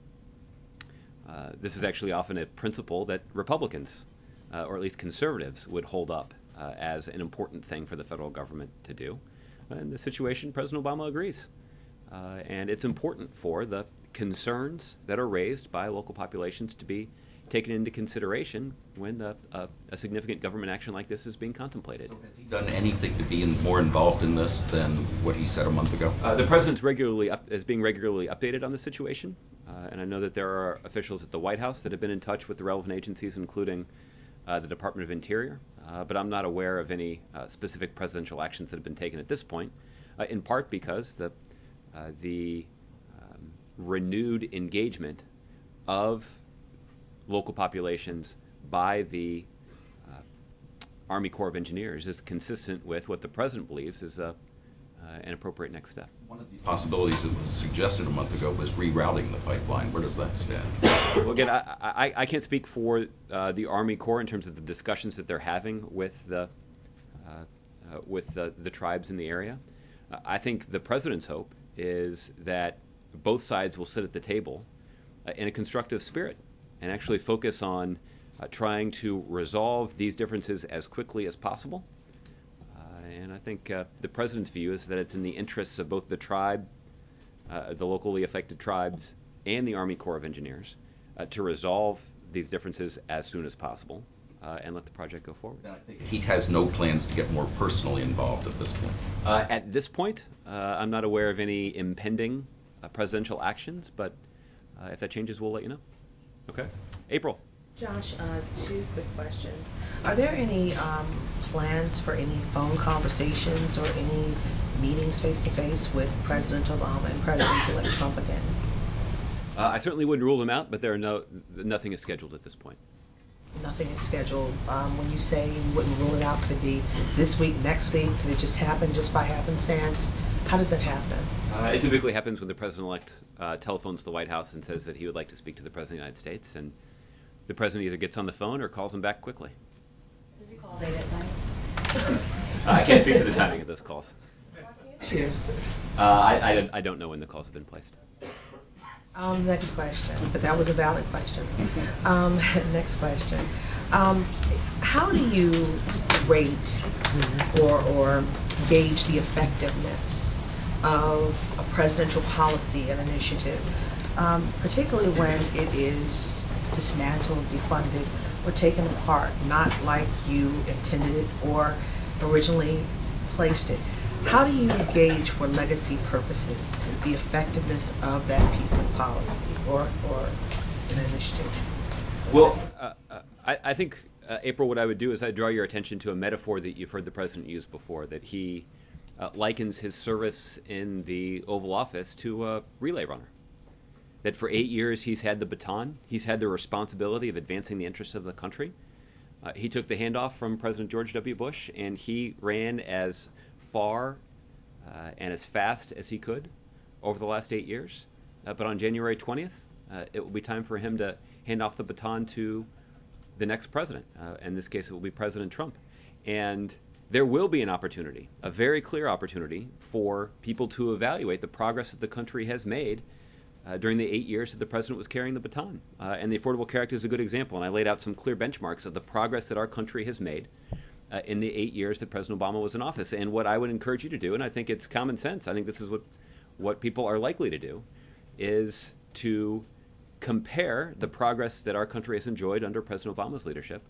uh, this is actually often a principle that Republicans, uh, or at least conservatives, would hold up uh, as an important thing for the federal government to do. In this situation, President Obama agrees. Uh, and it's important for the concerns that are raised by local populations to be taken into consideration when uh, uh, a significant government action like this is being contemplated.
So has he done anything to be in, more involved in this than what he said a month ago?
Uh, the president's regularly up, is being regularly updated on the situation, uh, and I know that there are officials at the White House that have been in touch with the relevant agencies, including uh, the Department of Interior, uh, but I'm not aware of any uh, specific presidential actions that have been taken at this point, uh, in part because the, uh, the um, renewed engagement of local populations by the uh, Army Corps of Engineers is consistent with what the president believes is a, uh, an appropriate next step.
One of the possibilities that was suggested a month ago was rerouting the pipeline. Where does that stand?
Well, again, I, I, I can't speak for uh, the Army Corps in terms of the discussions that they're having with the uh, uh, with the, the tribes in the area. Uh, I think the president's hope is that both sides will sit at the table uh, in a constructive spirit and actually focus on uh, trying to resolve these differences as quickly as possible. Uh, and I think uh, the president's view is that it's in the interests of both the tribe, uh, the locally affected tribes, and the Army Corps of Engineers uh, to resolve these differences as soon as possible uh, and let the project go forward.
I think he has no plans to get more personally involved at this point.
Uh, at this point, uh, I'm not aware of any impending uh, presidential actions, but uh, if that changes, we'll let you know. Okay. April.
Josh, uh, two quick questions. Are there any um, plans for any phone conversations or any meetings face-to-face with President Obama and President-elect Trump again?
Uh, I certainly wouldn't rule them out, but there are no nothing is scheduled at this point.
Nothing is scheduled. Um, when you say you wouldn't rule it out, could it be this week, next week? Could it just happen just by happenstance? How does that happen?
Uh, it typically happens when the president-elect uh, telephones the White House and says that he would like to speak to the president of the United States, and the president either gets on the phone or calls him back quickly.
Does he call late at night?
uh, I can't speak to the timing of those calls.
You.
Uh, I, I, I don't know when the calls have been placed.
Um, next question, but that was a valid question. Um, next question. Um, how do you rate or, or gauge the effectiveness of a presidential policy and initiative, um, particularly when it is dismantled, defunded, or taken apart, not like you intended it or originally placed it? How do you gauge for legacy purposes the effectiveness of that piece of policy or, or an initiative?
Well, uh, uh, I, I think, uh, April, what I would do is I'd draw your attention to a metaphor that you've heard the president use before, that he uh, likens his service in the Oval Office to a relay runner. That for eight years he's had the baton, he's had the responsibility of advancing the interests of the country. Uh, he took the handoff from President George W. Bush, and he ran as far uh, and as fast as he could over the last eight years. Uh, but on January twentieth, uh, it will be time for him to hand off the baton to the next president. Uh, in this case, it will be President Trump. And there will be an opportunity, a very clear opportunity, for people to evaluate the progress that the country has made Uh, during the eight years that the president was carrying the baton. Uh, and the Affordable Care Act is a good example. And I laid out some clear benchmarks of the progress that our country has made uh, in the eight years that President Obama was in office. And what I would encourage you to do, and I think it's common sense, I think this is what, what people are likely to do, is to compare the progress that our country has enjoyed under President Obama's leadership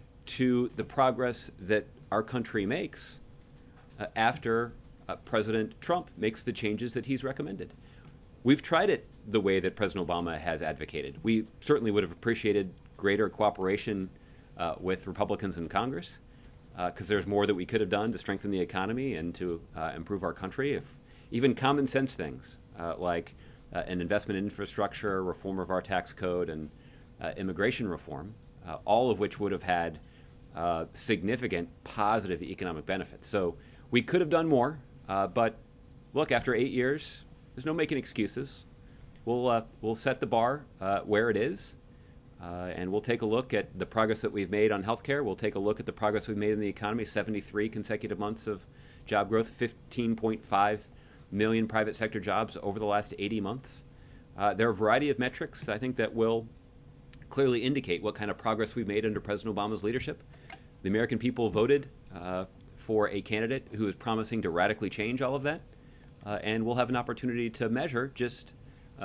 to the progress that our country makes uh, after uh, President Trump makes the changes that he's recommended. We've tried it the way that President Obama has advocated. We certainly would have appreciated greater cooperation uh, with Republicans in Congress, because uh, there's more that we could have done to strengthen the economy and to uh, improve our country. If even common sense things uh, like uh, an investment in infrastructure, reform of our tax code, and uh, immigration reform, uh, all of which would have had uh, significant positive economic benefits. So we could have done more, uh, but look, after eight years, there's no making excuses. We'll uh, we'll set the bar uh, where it is, uh, and we'll take a look at the progress that we've made on healthcare. We'll take a look at the progress we've made in the economy. seventy-three consecutive months of job growth, fifteen point five million private sector jobs over the last eighty months. Uh, there are a variety of metrics, I think, that will clearly indicate what kind of progress we've made under President Obama's leadership. The American people voted uh, for a candidate who is promising to radically change all of that. Uh, and we'll have an opportunity to measure just uh,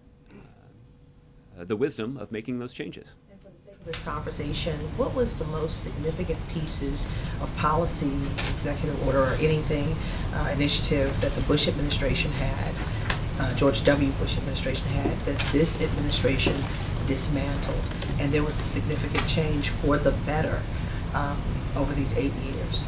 uh, the wisdom of making those changes.
And for the sake of this conversation, what was the most significant pieces of policy, executive order, or anything, uh, initiative that the Bush administration had, uh, George W. Bush administration had, that this administration dismantled? And there was a significant change for the better um, over these eight years.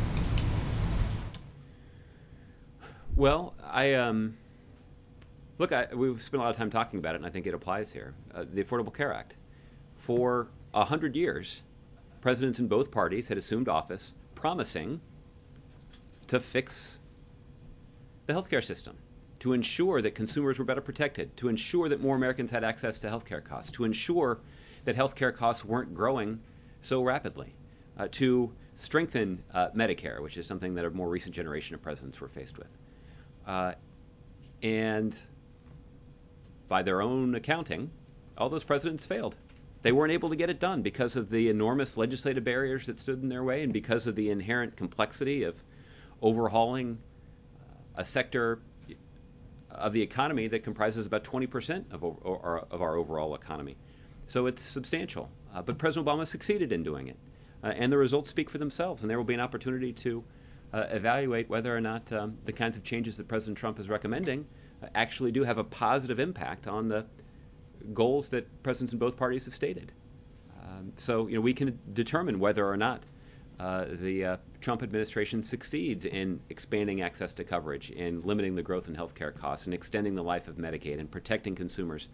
Well, I um, look. I, we've spent a lot of time talking about it, and I think it applies here. Uh, the Affordable Care Act. For a hundred years, presidents in both parties had assumed office, promising to fix the healthcare system, to ensure that consumers were better protected, to ensure that more Americans had access to healthcare costs, to ensure that healthcare costs weren't growing so rapidly, uh, to strengthen uh, Medicare, which is something that a more recent generation of presidents were faced with. Uh, and by their own accounting, all those presidents failed. They weren't able to get it done because of the enormous legislative barriers that stood in their way and because of the inherent complexity of overhauling a sector of the economy that comprises about twenty percent of, or, of our overall economy. So it's substantial. Uh, but President Obama succeeded in doing it. Uh, and the results speak for themselves. And there will be an opportunity to Uh, evaluate whether or not um, the kinds of changes that President Trump is recommending uh, actually do have a positive impact on the goals that presidents in both parties have stated. Um, so, you know, we can determine whether or not uh, the uh, Trump administration succeeds in expanding access to coverage, in limiting the growth in healthcare costs, and extending the life of Medicaid, and protecting consumers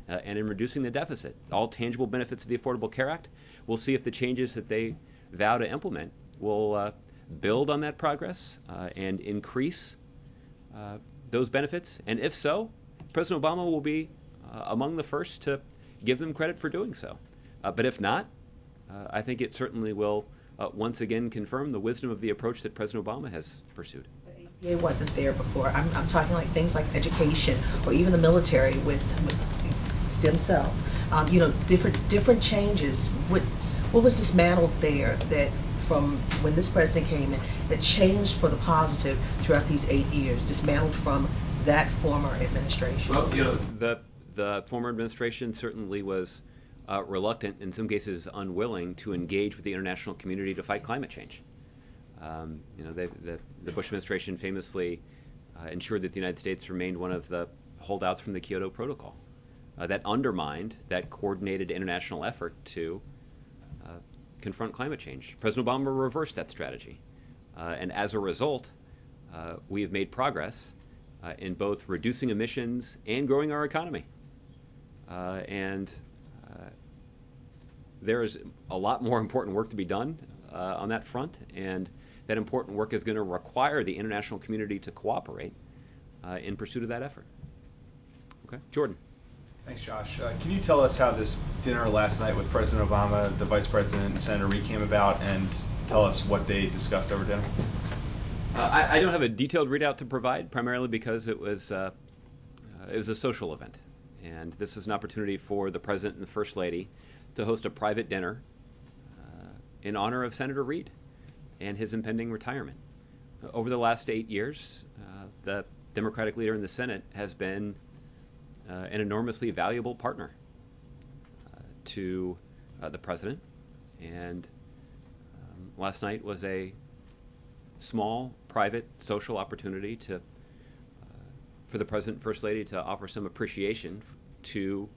uh, and in reducing the deficit. All tangible benefits of the Affordable Care Act. We'll see if the changes that they vow to implement will uh, build on that progress uh, and increase uh, those benefits. And if so, President Obama will be uh, among the first to give them credit for doing so. Uh, but if not, uh, I think it certainly will uh, once again confirm the wisdom of the approach that President Obama has pursued.
A C A wasn't there before. I'm, I'm talking like things like education or even the military with, with stem cell. Um, you know, different different changes. What what was dismantled there that from when this president came in that changed for the positive throughout these eight years, dismantled from that former administration?
Well, you know, the the former administration certainly was uh, reluctant, in some cases unwilling, to engage with the international community to fight climate change. Um, you know, they, the, the Bush administration famously uh, ensured that the United States remained one of the holdouts from the Kyoto Protocol. Uh, that undermined that coordinated international effort to uh, confront climate change. President Obama reversed that strategy. Uh, and as a result, uh, we have made progress uh, in both reducing emissions and growing our economy. Uh, and uh, there is a lot more important work to be done uh, on that front, and that important work is going to require the international community to cooperate uh, in pursuit of that effort. Okay, Jordan.
Thanks, Josh. Uh, can you tell us how this dinner last night with President Obama, the Vice President, and Senator Reid came about, and tell us what they discussed over dinner?
Uh, I, I don't have a detailed readout to provide, primarily because it was uh, uh, it was a social event, and this is an opportunity for the President and the First Lady to host a private dinner uh, in honor of Senator Reid and his impending retirement. Uh, over the last eight years, uh, the Democratic leader in the Senate has been Uh, an enormously valuable partner uh, to uh, the president, and um, last night was a small, private, social opportunity to uh, for the president and first lady to offer some appreciation f- to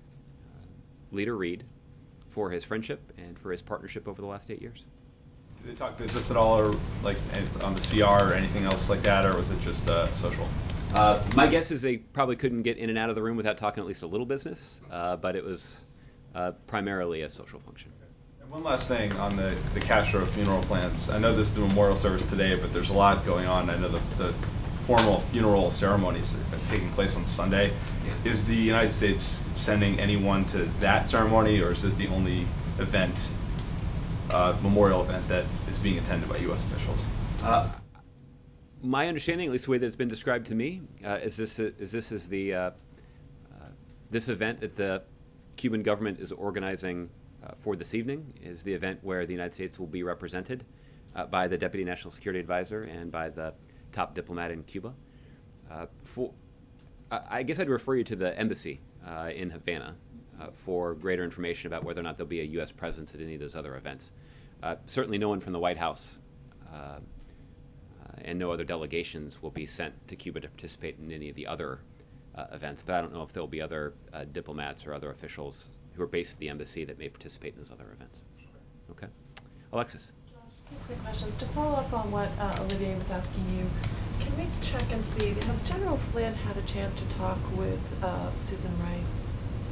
uh, Leader Reid for his friendship and for his partnership over the last eight years.
Did they talk business at all, or like on the C R or anything else like that, or was it just uh, social?
Uh, my guess is they probably couldn't get in and out of the room without talking at least a little business, uh, but it was uh, primarily a social function.
And one last thing on the, the Castro funeral plans. I know this is the memorial service today, but there's a lot going on. I know the, the formal funeral ceremonies are taking place on Sunday. Is the United States sending anyone to that ceremony, or is this the only event, uh, memorial event, that is being attended by U S officials?
Uh, My understanding, at least the way that it's been described to me, uh, is this is this is the uh, uh, this event that the Cuban government is organizing uh, for this evening is the event where the United States will be represented uh, by the Deputy National Security Advisor and by the top diplomat in Cuba. Uh, for, I guess I'd refer you to the embassy uh, in Havana uh, for greater information about whether or not there'll be a U S presence at any of those other events. Uh, certainly, no one from the White House Uh, and no other delegations will be sent to Cuba to participate in any of the other uh, events. But I don't know if there will be other uh, diplomats or other officials who are based at the embassy that may participate in those other events. Okay. Alexis.
Josh, two quick questions. To follow up on what uh, Olivier was asking you, can we check and see, has General Flynn had a chance to talk with uh, Susan Rice?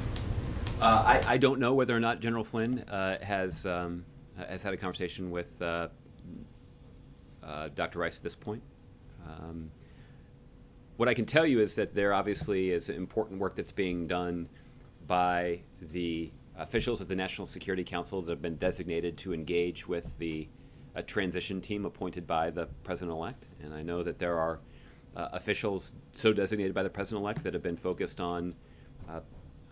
Uh, I, I don't know whether or not General Flynn uh, has, um, has had a conversation with uh, Uh, Doctor Rice at this point. Um, what I can tell you is that there obviously is important work that's being done by the officials at the National Security Council that have been designated to engage with the uh, transition team appointed by the President-elect. And I know that there are uh, officials so designated by the President-elect that have been focused on uh,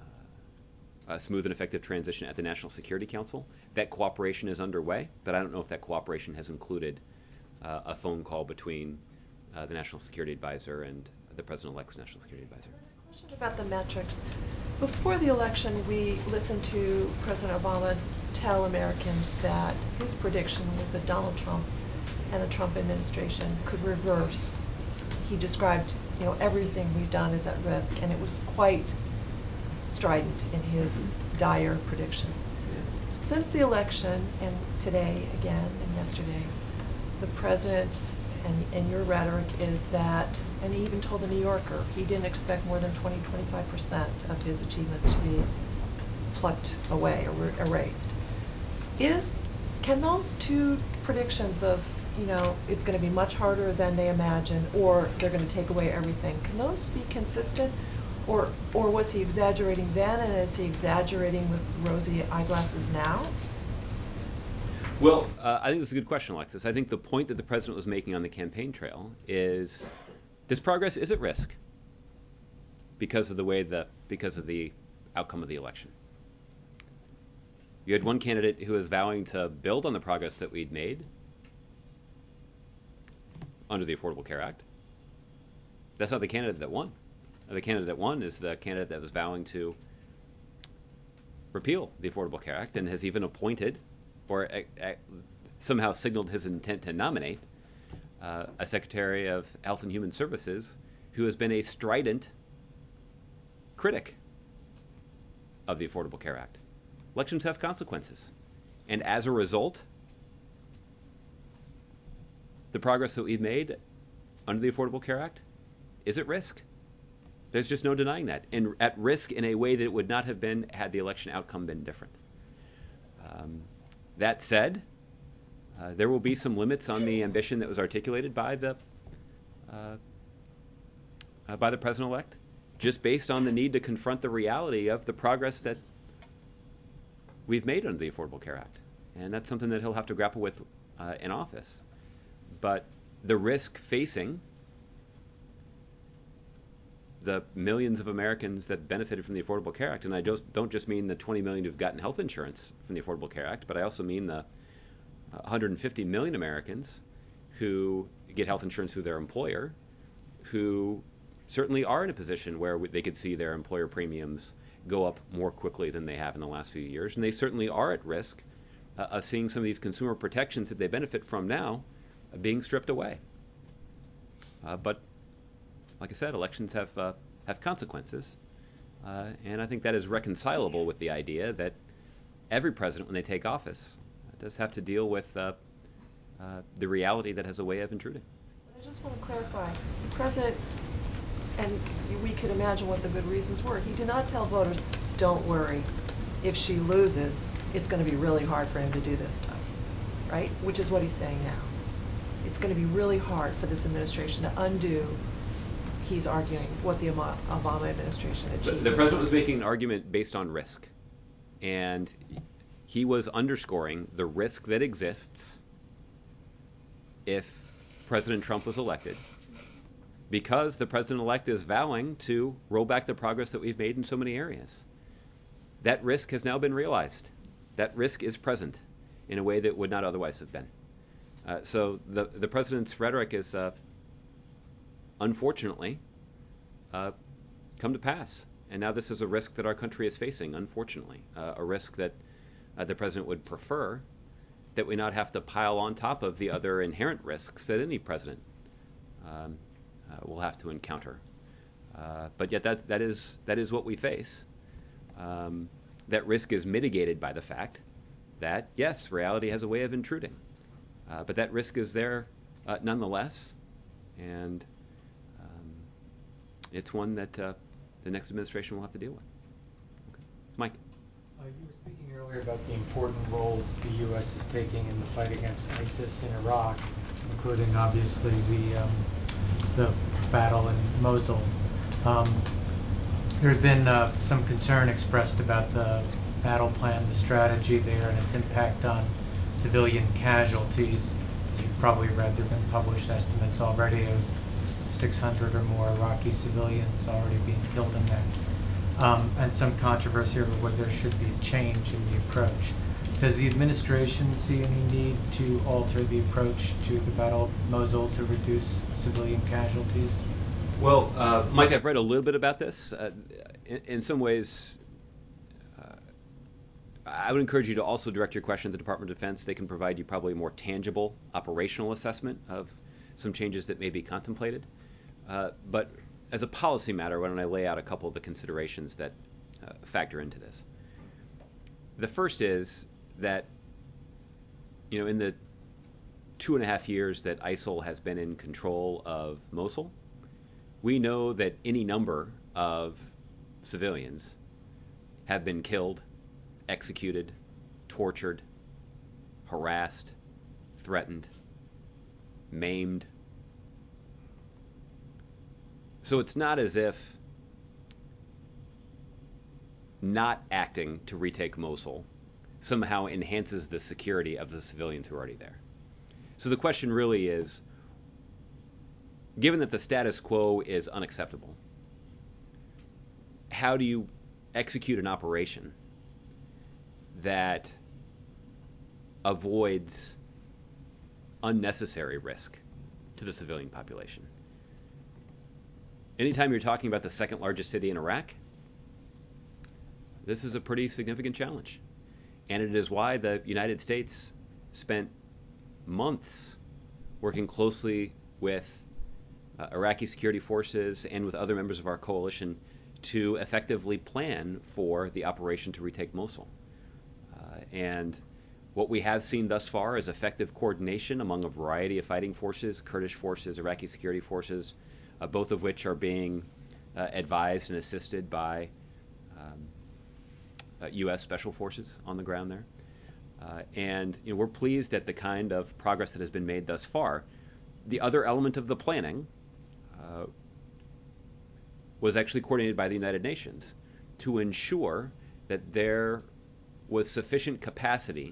a smooth and effective transition at the National Security Council. That cooperation is underway, but I don't know if that cooperation has included Uh, a phone call between uh, the National Security Advisor and the President-elect's National Security Advisor.
A question about the metrics. Before the election, we listened to President Obama tell Americans that his prediction was that Donald Trump and the Trump administration could reverse. He described, you know, everything we've done is at risk, and it was quite strident in his dire predictions. Since the election, and today again, and yesterday, the president and, and your rhetoric is that, and he even told the New Yorker, he didn't expect more than twenty, twenty-five percent of his achievements to be plucked away or er- erased. Is, can those two predictions of, you know, it's going to be much harder than they imagine, or they're going to take away everything, can those be consistent? Or, or was he exaggerating then, and is he exaggerating with rosy eyeglasses now?
Well, uh, I think this is a good question, Alexis. I think the point that the president was making on the campaign trail is this progress is at risk because of the way the because of the outcome of the election. You had one candidate who was vowing to build on the progress that we'd made under the Affordable Care Act. That's not the candidate that won. The candidate that won is the candidate that was vowing to repeal the Affordable Care Act and has even appointed or uh, uh, somehow signaled his intent to nominate uh, a Secretary of Health and Human Services who has been a strident critic of the Affordable Care Act. Elections have consequences. And as a result, the progress that we've made under the Affordable Care Act is at risk. There's just no denying that. And at risk in a way that it would not have been had the election outcome been different. Um, that said, uh, there will be some limits on the ambition that was articulated by the uh, uh, by the president-elect, just based on the need to confront the reality of the progress that we've made under the Affordable Care Act. And that's something that he'll have to grapple with uh, in office. But the risk facing the millions of Americans that benefited from the Affordable Care Act, and I just don't just mean the twenty million who've gotten health insurance from the Affordable Care Act, but I also mean the one hundred fifty million Americans who get health insurance through their employer, who certainly are in a position where they could see their employer premiums go up more quickly than they have in the last few years, and they certainly are at risk uh, of seeing some of these consumer protections that they benefit from now uh, being stripped away. Uh, but like I said, elections have uh, have consequences, uh, and I think that is reconcilable with the idea that every president, when they take office, uh, does have to deal with uh, uh, the reality that has a way of intruding.
I just want to clarify. The president, and we could imagine what the good reasons were, he did not tell voters, don't worry, if she loses, it's going to be really hard for him to do this stuff, right? Which is what he's saying now. It's going to be really hard for this administration to undo, he's arguing, what the Obama administration achieved.
The, the president was making an argument based on risk, and he was underscoring the risk that exists if President Trump was elected, because the president-elect is vowing to roll back the progress that we've made in so many areas. That risk has now been realized. That risk is present in a way that would not otherwise have been. Uh, so the the president's rhetoric is, uh, unfortunately, uh, come to pass. And now this is a risk that our country is facing, unfortunately, uh, a risk that uh, the president would prefer that we not have to pile on top of the other inherent risks that any president um, uh, will have to encounter. Uh, but yet that that is that is what we face. Um, that risk is mitigated by the fact that, yes, reality has a way of intruding. Uh, but that risk is there uh, nonetheless, and um, it's one that uh, the next administration will have to deal with. Okay. Mike.
Uh, you were speaking earlier about the important role the U S is taking in the fight against ISIS in Iraq, including obviously the um, the battle in Mosul. Um, there's been uh, some concern expressed about the battle plan, the strategy there, and its impact on civilian casualties. As you've probably read, there have been published estimates already of six hundred or more Iraqi civilians already being killed in there. Um, and some controversy over whether there should be a change in the approach. Does the administration see any need to alter the approach to the Battle of Mosul to reduce civilian casualties?
Well, uh, Mike, I've read a little bit about this. Uh, in, in some ways, uh, I would encourage you to also direct your question to the Department of Defense. They can provide you probably a more tangible operational assessment of some changes that may be contemplated. Uh, but as a policy matter, why don't I lay out a couple of the considerations that uh, factor into this? The first is that, you know, in the two and a half years that ISIL has been in control of Mosul, we know that any number of civilians have been killed, executed, tortured, harassed, threatened, maimed. So it's not as if not acting to retake Mosul somehow enhances the security of the civilians who are already there. So the question really is, given that the status quo is unacceptable, how do you execute an operation that avoids unnecessary risk to the civilian population? Anytime you're talking about the second largest city in Iraq, this is a pretty significant challenge. And it is why the United States spent months working closely with uh, Iraqi security forces and with other members of our coalition to effectively plan for the operation to retake Mosul. Uh, and what we have seen thus far is effective coordination among a variety of fighting forces, Kurdish forces, Iraqi security forces, uh, both of which are being uh, advised and assisted by um, uh, U S special forces on the ground there. Uh, and you know, we're pleased at the kind of progress that has been made thus far. The other element of the planning uh, was actually coordinated by the United Nations to ensure that there was sufficient capacity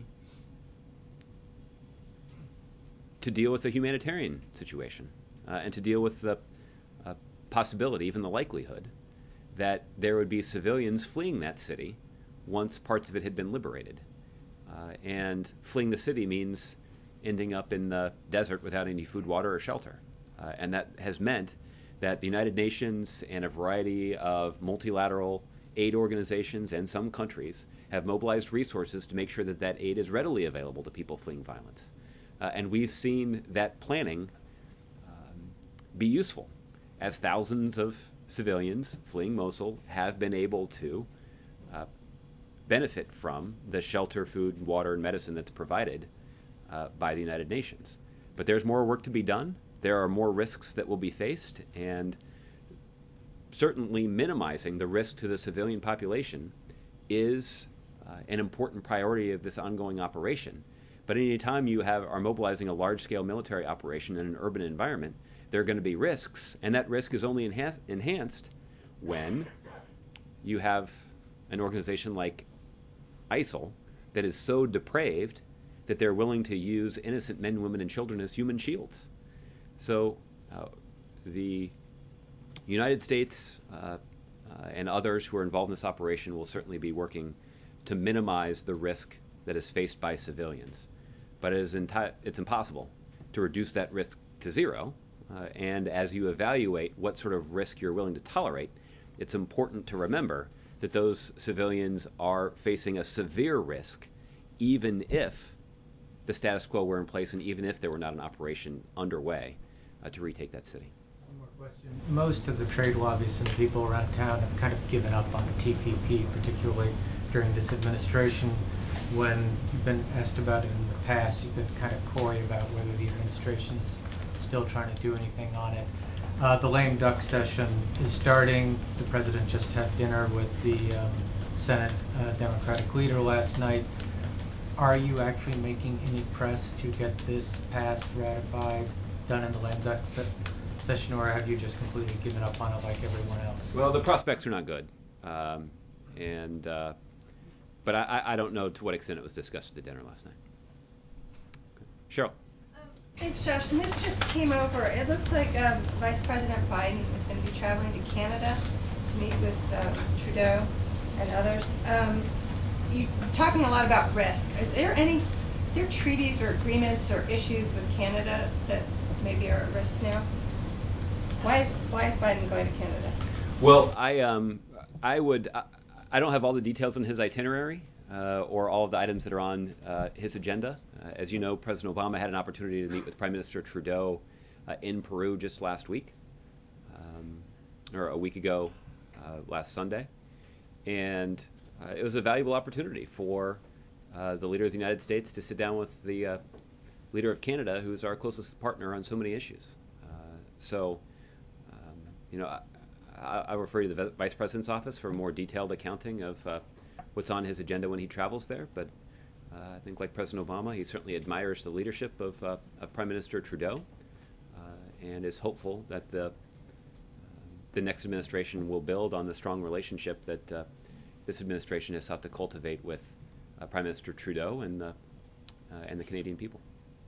to deal with the humanitarian situation uh, and to deal with the uh, possibility, even the likelihood, that there would be civilians fleeing that city once parts of it had been liberated. Uh, and fleeing the city means ending up in the desert without any food, water, or shelter. Uh, and that has meant that the United Nations and a variety of multilateral aid organizations and some countries have mobilized resources to make sure that that aid is readily available to people fleeing violence. Uh, and we've seen that planning um, be useful, as thousands of civilians fleeing Mosul have been able to uh, benefit from the shelter, food, water, and medicine that's provided uh, by the United Nations. But there's more work to be done. There are more risks that will be faced, and certainly minimizing the risk to the civilian population is uh, an important priority of this ongoing operation. But any time you have are mobilizing a large-scale military operation in an urban environment, there are going to be risks, and that risk is only enha- enhanced when you have an organization like ISIL that is so depraved that they're willing to use innocent men, women, and children as human shields. So uh, the United States uh, uh, and others who are involved in this operation will certainly be working to minimize the risk that is faced by civilians. But it is enti- it's impossible to reduce that risk to zero. Uh, and as you evaluate what sort of risk you're willing to tolerate, it's important to remember that those civilians are facing a severe risk, even if the status quo were in place and even if there were not an operation underway uh, to retake that city.
One more question. Most of the trade lobbyists and the people around town have kind of given up on the T P P, particularly during this administration. When you've been asked about it in the past, you've been kind of coy about whether the administration's still trying to do anything on it. Uh, the lame duck session is starting. The president just had dinner with the um, Senate uh, Democratic leader last night. Are you actually making any press to get this passed, ratified, done in the lame duck se- session, or have you just completely given up on it like everyone else?
Well, the prospects are not good. Um, and uh, But I, I don't know to what extent it was discussed at the dinner last night. Okay. Cheryl.
Thanks, Josh. And this just came over. It looks like um, Vice President Biden is going to be traveling to Canada to meet with um, Trudeau and others. Um, you're talking a lot about risk. Is there any there treaties or agreements or issues with Canada that maybe are at risk now? Why is why is Biden going to Canada?
Well, I um I would I, I don't have all the details on his itinerary. Uh, or all of the items that are on uh, his agenda. Uh, as you know, President Obama had an opportunity to meet with Prime Minister Trudeau uh, in Peru just last week, um, or a week ago uh, last Sunday. And uh, it was a valuable opportunity for uh, the leader of the United States to sit down with the uh, leader of Canada, who's our closest partner on so many issues. Uh, so, um, you know, I, I refer you to the Vice President's office for a more detailed accounting of uh, what's on his agenda when he travels there. But uh, I think, like President Obama, he certainly admires the leadership of, uh, of Prime Minister Trudeau uh, and is hopeful that the the next administration will build on the strong relationship that uh, this administration has sought to cultivate with uh, Prime Minister Trudeau and the uh, and the Canadian people.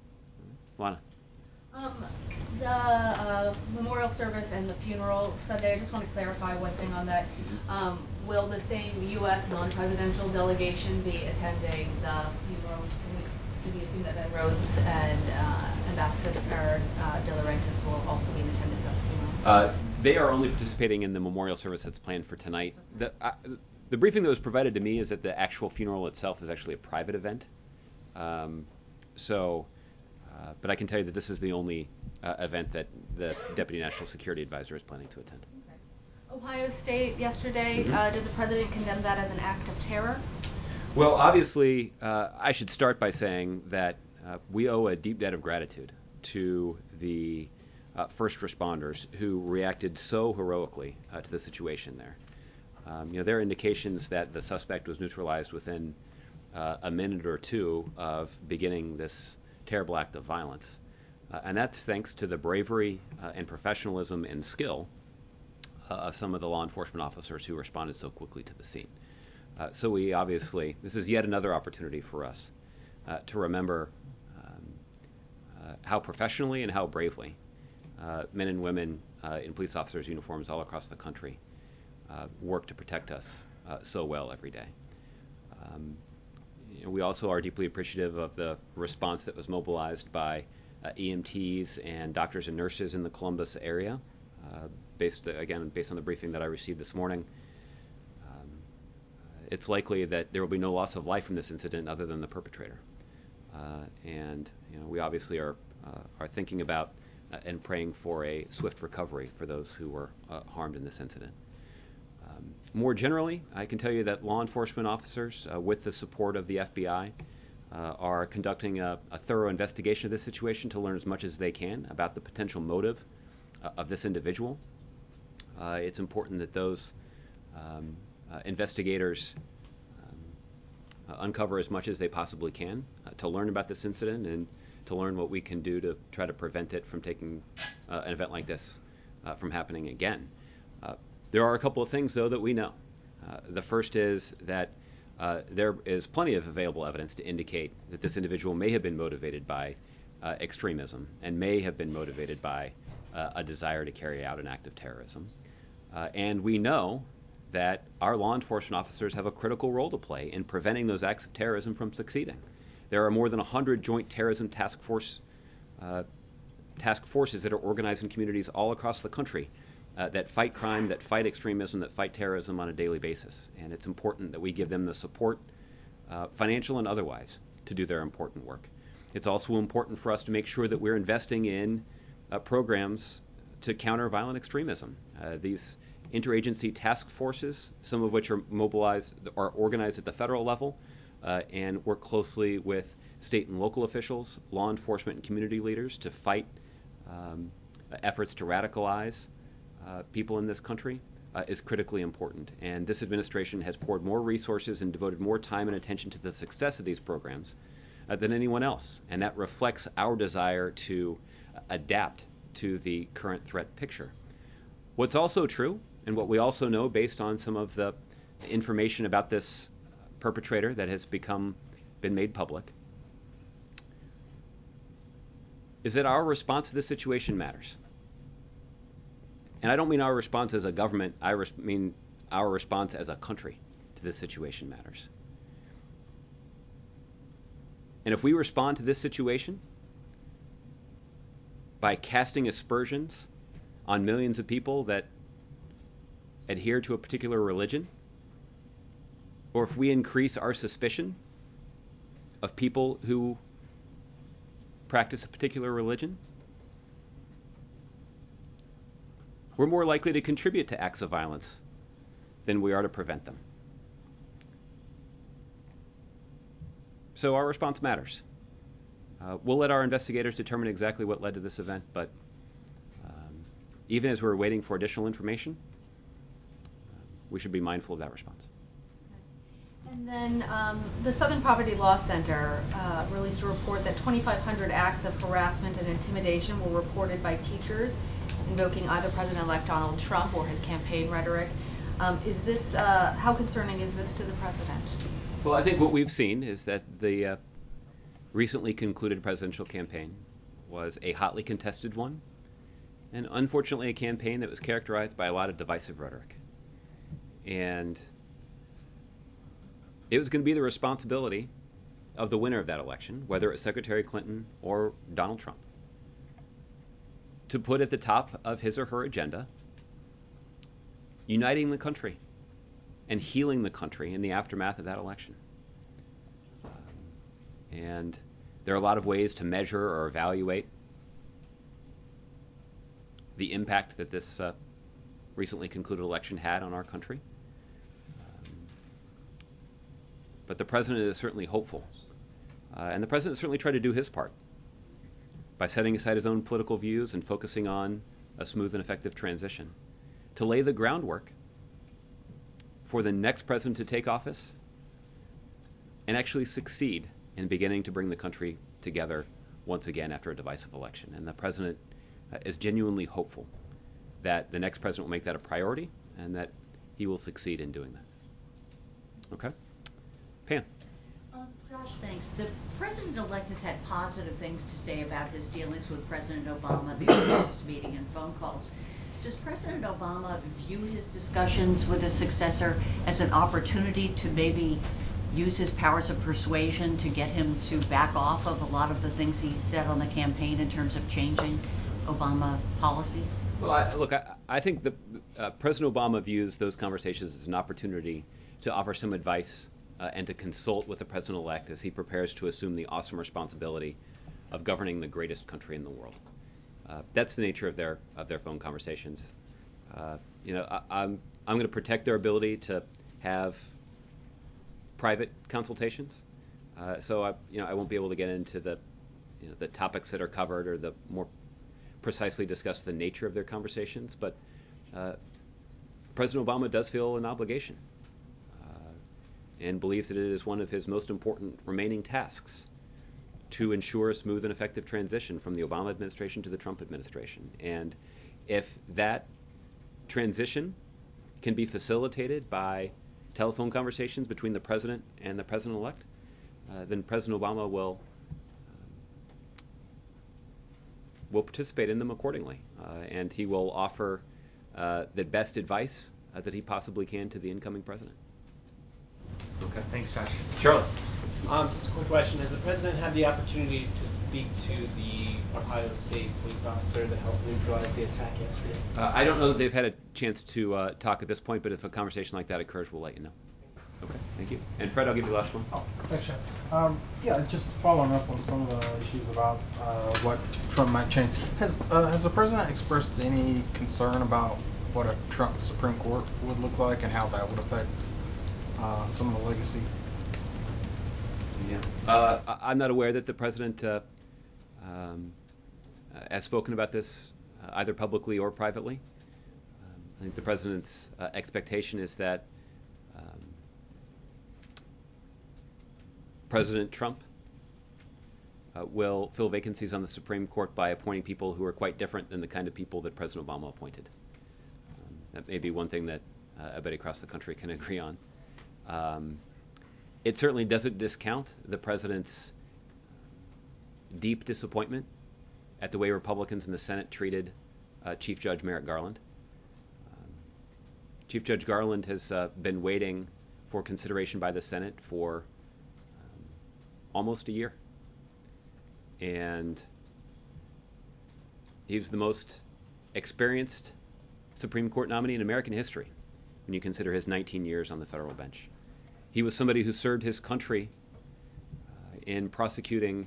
Lana.
Um, the uh, memorial service and the funeral Sunday, I just want to clarify one thing on that. Um, will the same U S non-presidential delegation be attending the funeral? Do we assume that Ben Rhodes and uh, Ambassador uh, De Laurentiis will also be in attendance at the funeral?
Uh, they are only participating in the memorial service that's planned for tonight. The, uh, the briefing that was provided to me is that the actual funeral itself is actually a private event. Um, so... Uh, but I can tell you that this is the only uh, event that the Deputy National Security Advisor is planning to attend.
Okay. Ohio State yesterday,
Mm-hmm.
uh, does the president condemn that as an act of terror?
Well, obviously, uh, I should start by saying that uh, we owe a deep debt of gratitude to the uh, first responders who reacted so heroically uh, to the situation there. Um, you know, there are indications that the suspect was neutralized within uh, a minute or two of beginning this terrible act of violence. Uh, and that's thanks to the bravery uh, and professionalism and skill uh, of some of the law enforcement officers who responded so quickly to the scene. Uh, so we obviously, this is yet another opportunity for us uh, to remember um, uh, how professionally and how bravely uh, men and women uh, in police officers' uniforms all across the country uh, work to protect us uh, so well every day. Um, We also are deeply appreciative of the response that was mobilized by uh, E M Ts and doctors and nurses in the Columbus area, uh, based again based on the briefing that I received this morning. Um, it's likely that there will be no loss of life from this incident other than the perpetrator, uh, and you know we obviously are uh, are thinking about uh, and praying for a swift recovery for those who were uh, harmed in this incident. Um, more generally, I can tell you that law enforcement officers, uh, with the support of the F B I, uh, are conducting a, a thorough investigation of this situation to learn as much as they can about the potential motive uh, of this individual. Uh, it's important that those um, uh, investigators um, uh, uncover as much as they possibly can uh, to learn about this incident and to learn what we can do to try to prevent it from taking uh, an event like this uh, from happening again. Uh, There are a couple of things, though, that we know. Uh, the first is that uh, there is plenty of available evidence to indicate that this individual may have been motivated by uh, extremism and may have been motivated by uh, a desire to carry out an act of terrorism. Uh, and we know that our law enforcement officers have a critical role to play in preventing those acts of terrorism from succeeding. There are more than one hundred joint terrorism task force uh, task forces that are organized in communities all across the country Uh, that fight crime, that fight extremism, that fight terrorism on a daily basis. And it's important that we give them the support, uh, financial and otherwise, to do their important work. It's also important for us to make sure that we're investing in uh, programs to counter violent extremism. Uh, these interagency task forces, some of which are mobilized, are organized at the federal level uh, and work closely with state and local officials, law enforcement and community leaders to fight um, efforts to radicalize Uh, people in this country uh, is critically important. And this administration has poured more resources and devoted more time and attention to the success of these programs uh, than anyone else. And that reflects our desire to uh, adapt to the current threat picture. What's also true, and what we also know based on some of the information about this perpetrator that has become been made public, is that our response to this situation matters. And I don't mean our response as a government, I res- mean our response as a country to this situation matters. And if we respond to this situation by casting aspersions on millions of people that adhere to a particular religion, or if we increase our suspicion of people who practice a particular religion, we're more likely to contribute to acts of violence than we are to prevent them. So our response matters. Uh, we'll let our investigators determine exactly what led to this event, but um, even as we're waiting for additional information, uh, we should be mindful of that response.
And then um, the Southern Poverty Law Center uh, released a report that twenty-five hundred acts of harassment and intimidation were reported by teachers invoking either President-elect Donald Trump or his campaign rhetoric. Um, is this, uh, how concerning is this to the president?
Well, I think what we've seen is that the uh, recently concluded presidential campaign was a hotly contested one, and unfortunately a campaign that was characterized by a lot of divisive rhetoric. And it was going to be the responsibility of the winner of that election, whether it was Secretary Clinton or Donald Trump, to put at the top of his or her agenda uniting the country and healing the country in the aftermath of that election. Um, and there are a lot of ways to measure or evaluate the impact that this uh, recently concluded election had on our country. But the president is certainly hopeful. Uh, and the president certainly tried to do his part by setting aside his own political views and focusing on a smooth and effective transition to lay the groundwork for the next president to take office and actually succeed in beginning to bring the country together once again after a divisive election. And the president uh, is genuinely hopeful that the next president will make that a priority and that he will succeed in doing that. Okay? Pam.
Um, Josh, thanks. The president-elect has had positive things to say about his dealings with President Obama, the Oval Office meeting and phone calls. Does President Obama view his discussions with his successor as an opportunity to maybe use his powers of persuasion to get him to back off of a lot of the things he said on the campaign in terms of changing Obama policies?
Well, I, look, I, I think the, uh, President Obama views those conversations as an opportunity to offer some advice Uh, and to consult with the president-elect as he prepares to assume the awesome responsibility of governing the greatest country in the world. Uh, that's the nature of their of their phone conversations. Uh, you know, I, I'm I'm going to protect their ability to have private consultations. Uh, so I you know I won't be able to get into the you know, the topics that are covered or the more precisely discuss the nature of their conversations. But uh, President Obama does feel an obligation and believes that it is one of his most important remaining tasks to ensure a smooth and effective transition from the Obama administration to the Trump administration. And if that transition can be facilitated by telephone conversations between the president and the president-elect, uh, then President Obama will um, will participate in them accordingly, uh, and he will offer uh, the best advice uh, that he possibly can to the incoming president.
Okay. Thanks, Josh.
Charlie.
Um, just a quick question. Has the president had the opportunity to speak to the Ohio State police officer that helped neutralize the attack yesterday?
Uh, I don't know that they've had a chance to uh, talk at this point, but if a conversation like that occurs, we'll let you know. Okay, thank you. And Fred, I'll give you the last one.
Oh, thanks, Chad. Um, yeah, just following up on some of the issues about uh, what Trump might change. Has uh, has the president expressed any concern about what a Trump Supreme Court would look like and how that would affect Uh, some of the legacy?
Yeah. Uh, I'm not aware that the president uh, um, has spoken about this uh, either publicly or privately. Um, I think the president's uh, expectation is that um, President Trump uh, will fill vacancies on the Supreme Court by appointing people who are quite different than the kind of people that President Obama appointed. Um, that may be one thing that uh, everybody across the country can agree on. Um, it certainly doesn't discount the president's deep disappointment at the way Republicans in the Senate treated uh, Chief Judge Merrick Garland. Um, Chief Judge Garland has uh, been waiting for consideration by the Senate for um, almost a year. And he's the most experienced Supreme Court nominee in American history when you consider his nineteen years on the federal bench. He was somebody who served his country uh, in prosecuting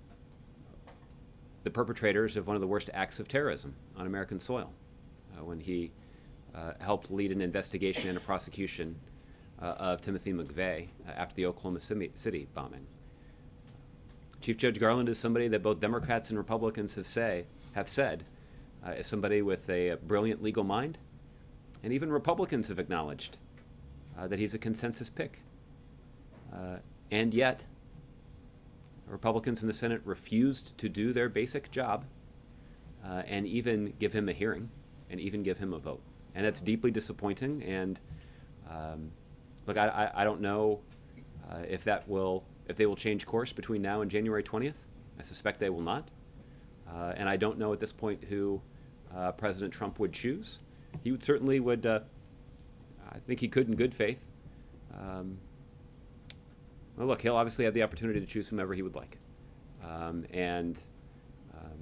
the perpetrators of one of the worst acts of terrorism on American soil, uh, when he uh, helped lead an investigation and a prosecution uh, of Timothy McVeigh uh, after the Oklahoma City bombing. Chief Judge Garland is somebody that both Democrats and Republicans have say have said uh, is somebody with a, a brilliant legal mind, and even Republicans have acknowledged uh, that he's a consensus pick. Uh, and yet, Republicans in the Senate refused to do their basic job uh, and even give him a hearing and even give him a vote. And that's deeply disappointing. And um, look, I, I, I don't know uh, if that will if they will change course between now and January twentieth. I suspect they will not. Uh, and I don't know at this point who uh, President Trump would choose. He would certainly would. Uh, I think he could in good faith. Um, well, look, he'll obviously have the opportunity to choose whomever he would like, um, and um,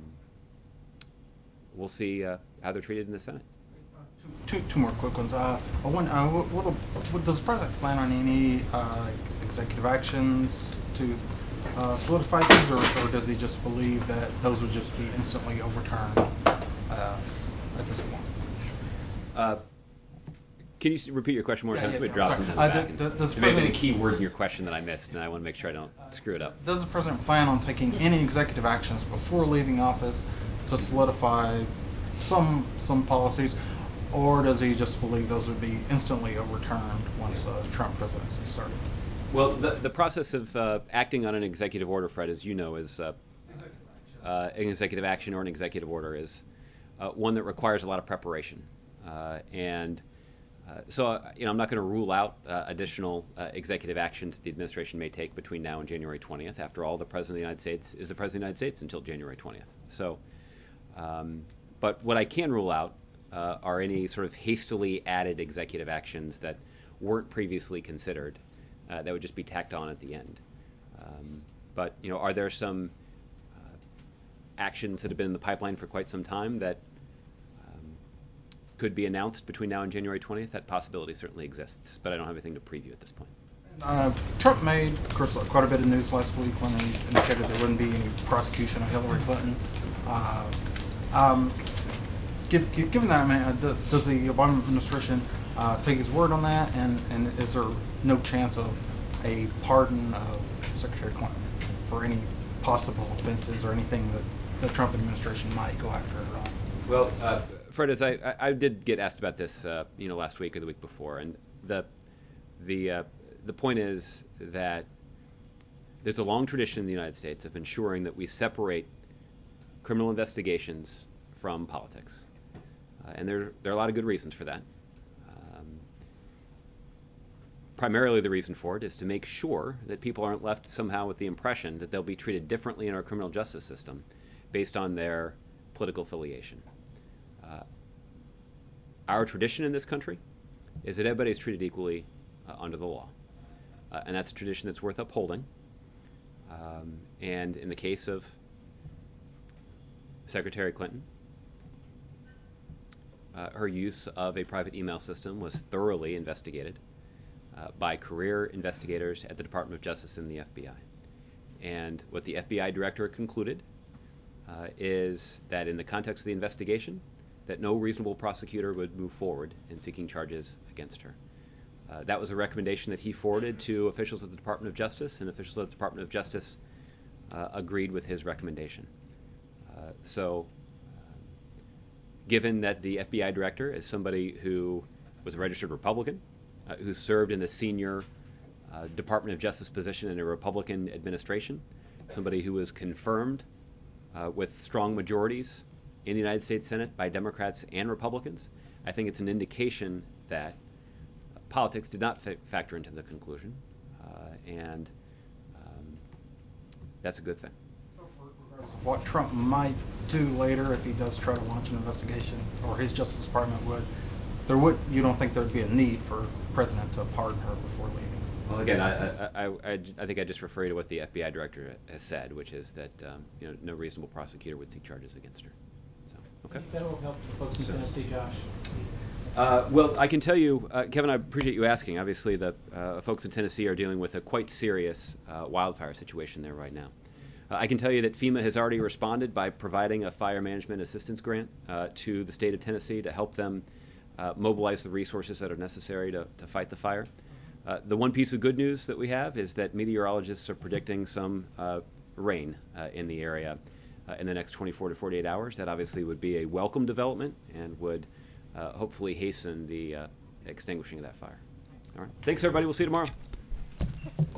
we'll see uh, how they're treated in the Senate.
Two, two more quick ones. Uh, one, uh, what, what, what, does the president plan on any uh, executive actions to uh, solidify these, or, or does he just believe that those would just be instantly overturned uh, at this point?
Uh, can you repeat your question more
Yeah,
time?
yeah,
Somebody
yeah,
dropped
sorry.
something in the
Uh,
back.
d- d- does
There may have been a
President-
key word in your question that I missed, and I want to make sure I don't screw it up.
Does the president plan on taking any executive actions before leaving office to solidify some some policies, or does he just believe those would be instantly overturned once the Trump presidency started?
Well, the, the process of uh, acting on an executive order, Fred, as you know, is uh, uh, an executive action or an executive order is uh, one that requires a lot of preparation. Uh, and uh, so, uh, you know, I'm not going to rule out uh, additional uh, executive actions the administration may take between now and January twentieth. After all, the President of the United States is the President of the United States until January twentieth. So, um, but what I can rule out uh, are any sort of hastily added executive actions that weren't previously considered uh, that would just be tacked on at the end. Um, but, you know, are there some uh, actions that have been in the pipeline for quite some time that um, could be announced between now and January twentieth? That possibility certainly exists, but I don't have anything to preview at this point.
Uh, Trump made, of course, quite a bit of news last week when he indicated there wouldn't be any prosecution of Hillary Clinton. Uh, um, give, give, given that, I mean, uh, does the Obama administration uh, take his word on that, and, and is there no chance of a pardon of Secretary Clinton for any possible offenses or anything that the Trump administration might go after her on?
Well, uh, Fred, as I, I, I did get asked about this, uh, you know, last week or the week before, and the the uh, the point is that there's a long tradition in the United States of ensuring that we separate criminal investigations from politics, uh, and there there are a lot of good reasons for that. Um, primarily, the reason for it is to make sure that people aren't left somehow with the impression that they'll be treated differently in our criminal justice system based on their political affiliation. Uh, our tradition in this country is that everybody is treated equally uh, under the law. Uh, and that's a tradition that's worth upholding. Um, and in the case of Secretary Clinton, uh, her use of a private email system was thoroughly investigated uh, by career investigators at the Department of Justice and the F B I. And what the F B I director concluded uh, is that in the context of the investigation, that no reasonable prosecutor would move forward in seeking charges against her. Uh, that was a recommendation that he forwarded to officials at the Department of Justice, and officials at the Department of Justice uh, agreed with his recommendation. Uh, so, uh, given that the F B I director is somebody who was a registered Republican, uh, who served in a senior uh, Department of Justice position in a Republican administration, somebody who was confirmed uh, with strong majorities in the United States Senate by Democrats and Republicans, I think it's an indication that politics did not fa- factor into the conclusion, uh, and um, that's a good thing.
What Trump might do later if he does try to launch an investigation, or his Justice Department would, there would you don't think there would be a need for the president to pardon her before leaving?
Well, again, I, I, I, I think I just refer you to what the F B I director has said, which is that um, you know no reasonable prosecutor would seek charges against her. So, okay.
Any federal help for folks in Tennessee, Josh?
Uh, well, I can tell you, uh, Kevin, I appreciate you asking. Obviously, the uh, folks in Tennessee are dealing with a quite serious uh, wildfire situation there right now. Uh, I can tell you that FEMA has already responded by providing a fire management assistance grant uh, to the state of Tennessee to help them uh, mobilize the resources that are necessary to, to fight the fire. Uh, the one piece of good news that we have is that meteorologists are predicting some uh, rain uh, in the area uh, in the next twenty-four to forty-eight hours. That obviously would be a welcome development and would uh, hopefully hasten the uh, extinguishing of that fire. All right. Thanks, everybody. We'll see you tomorrow.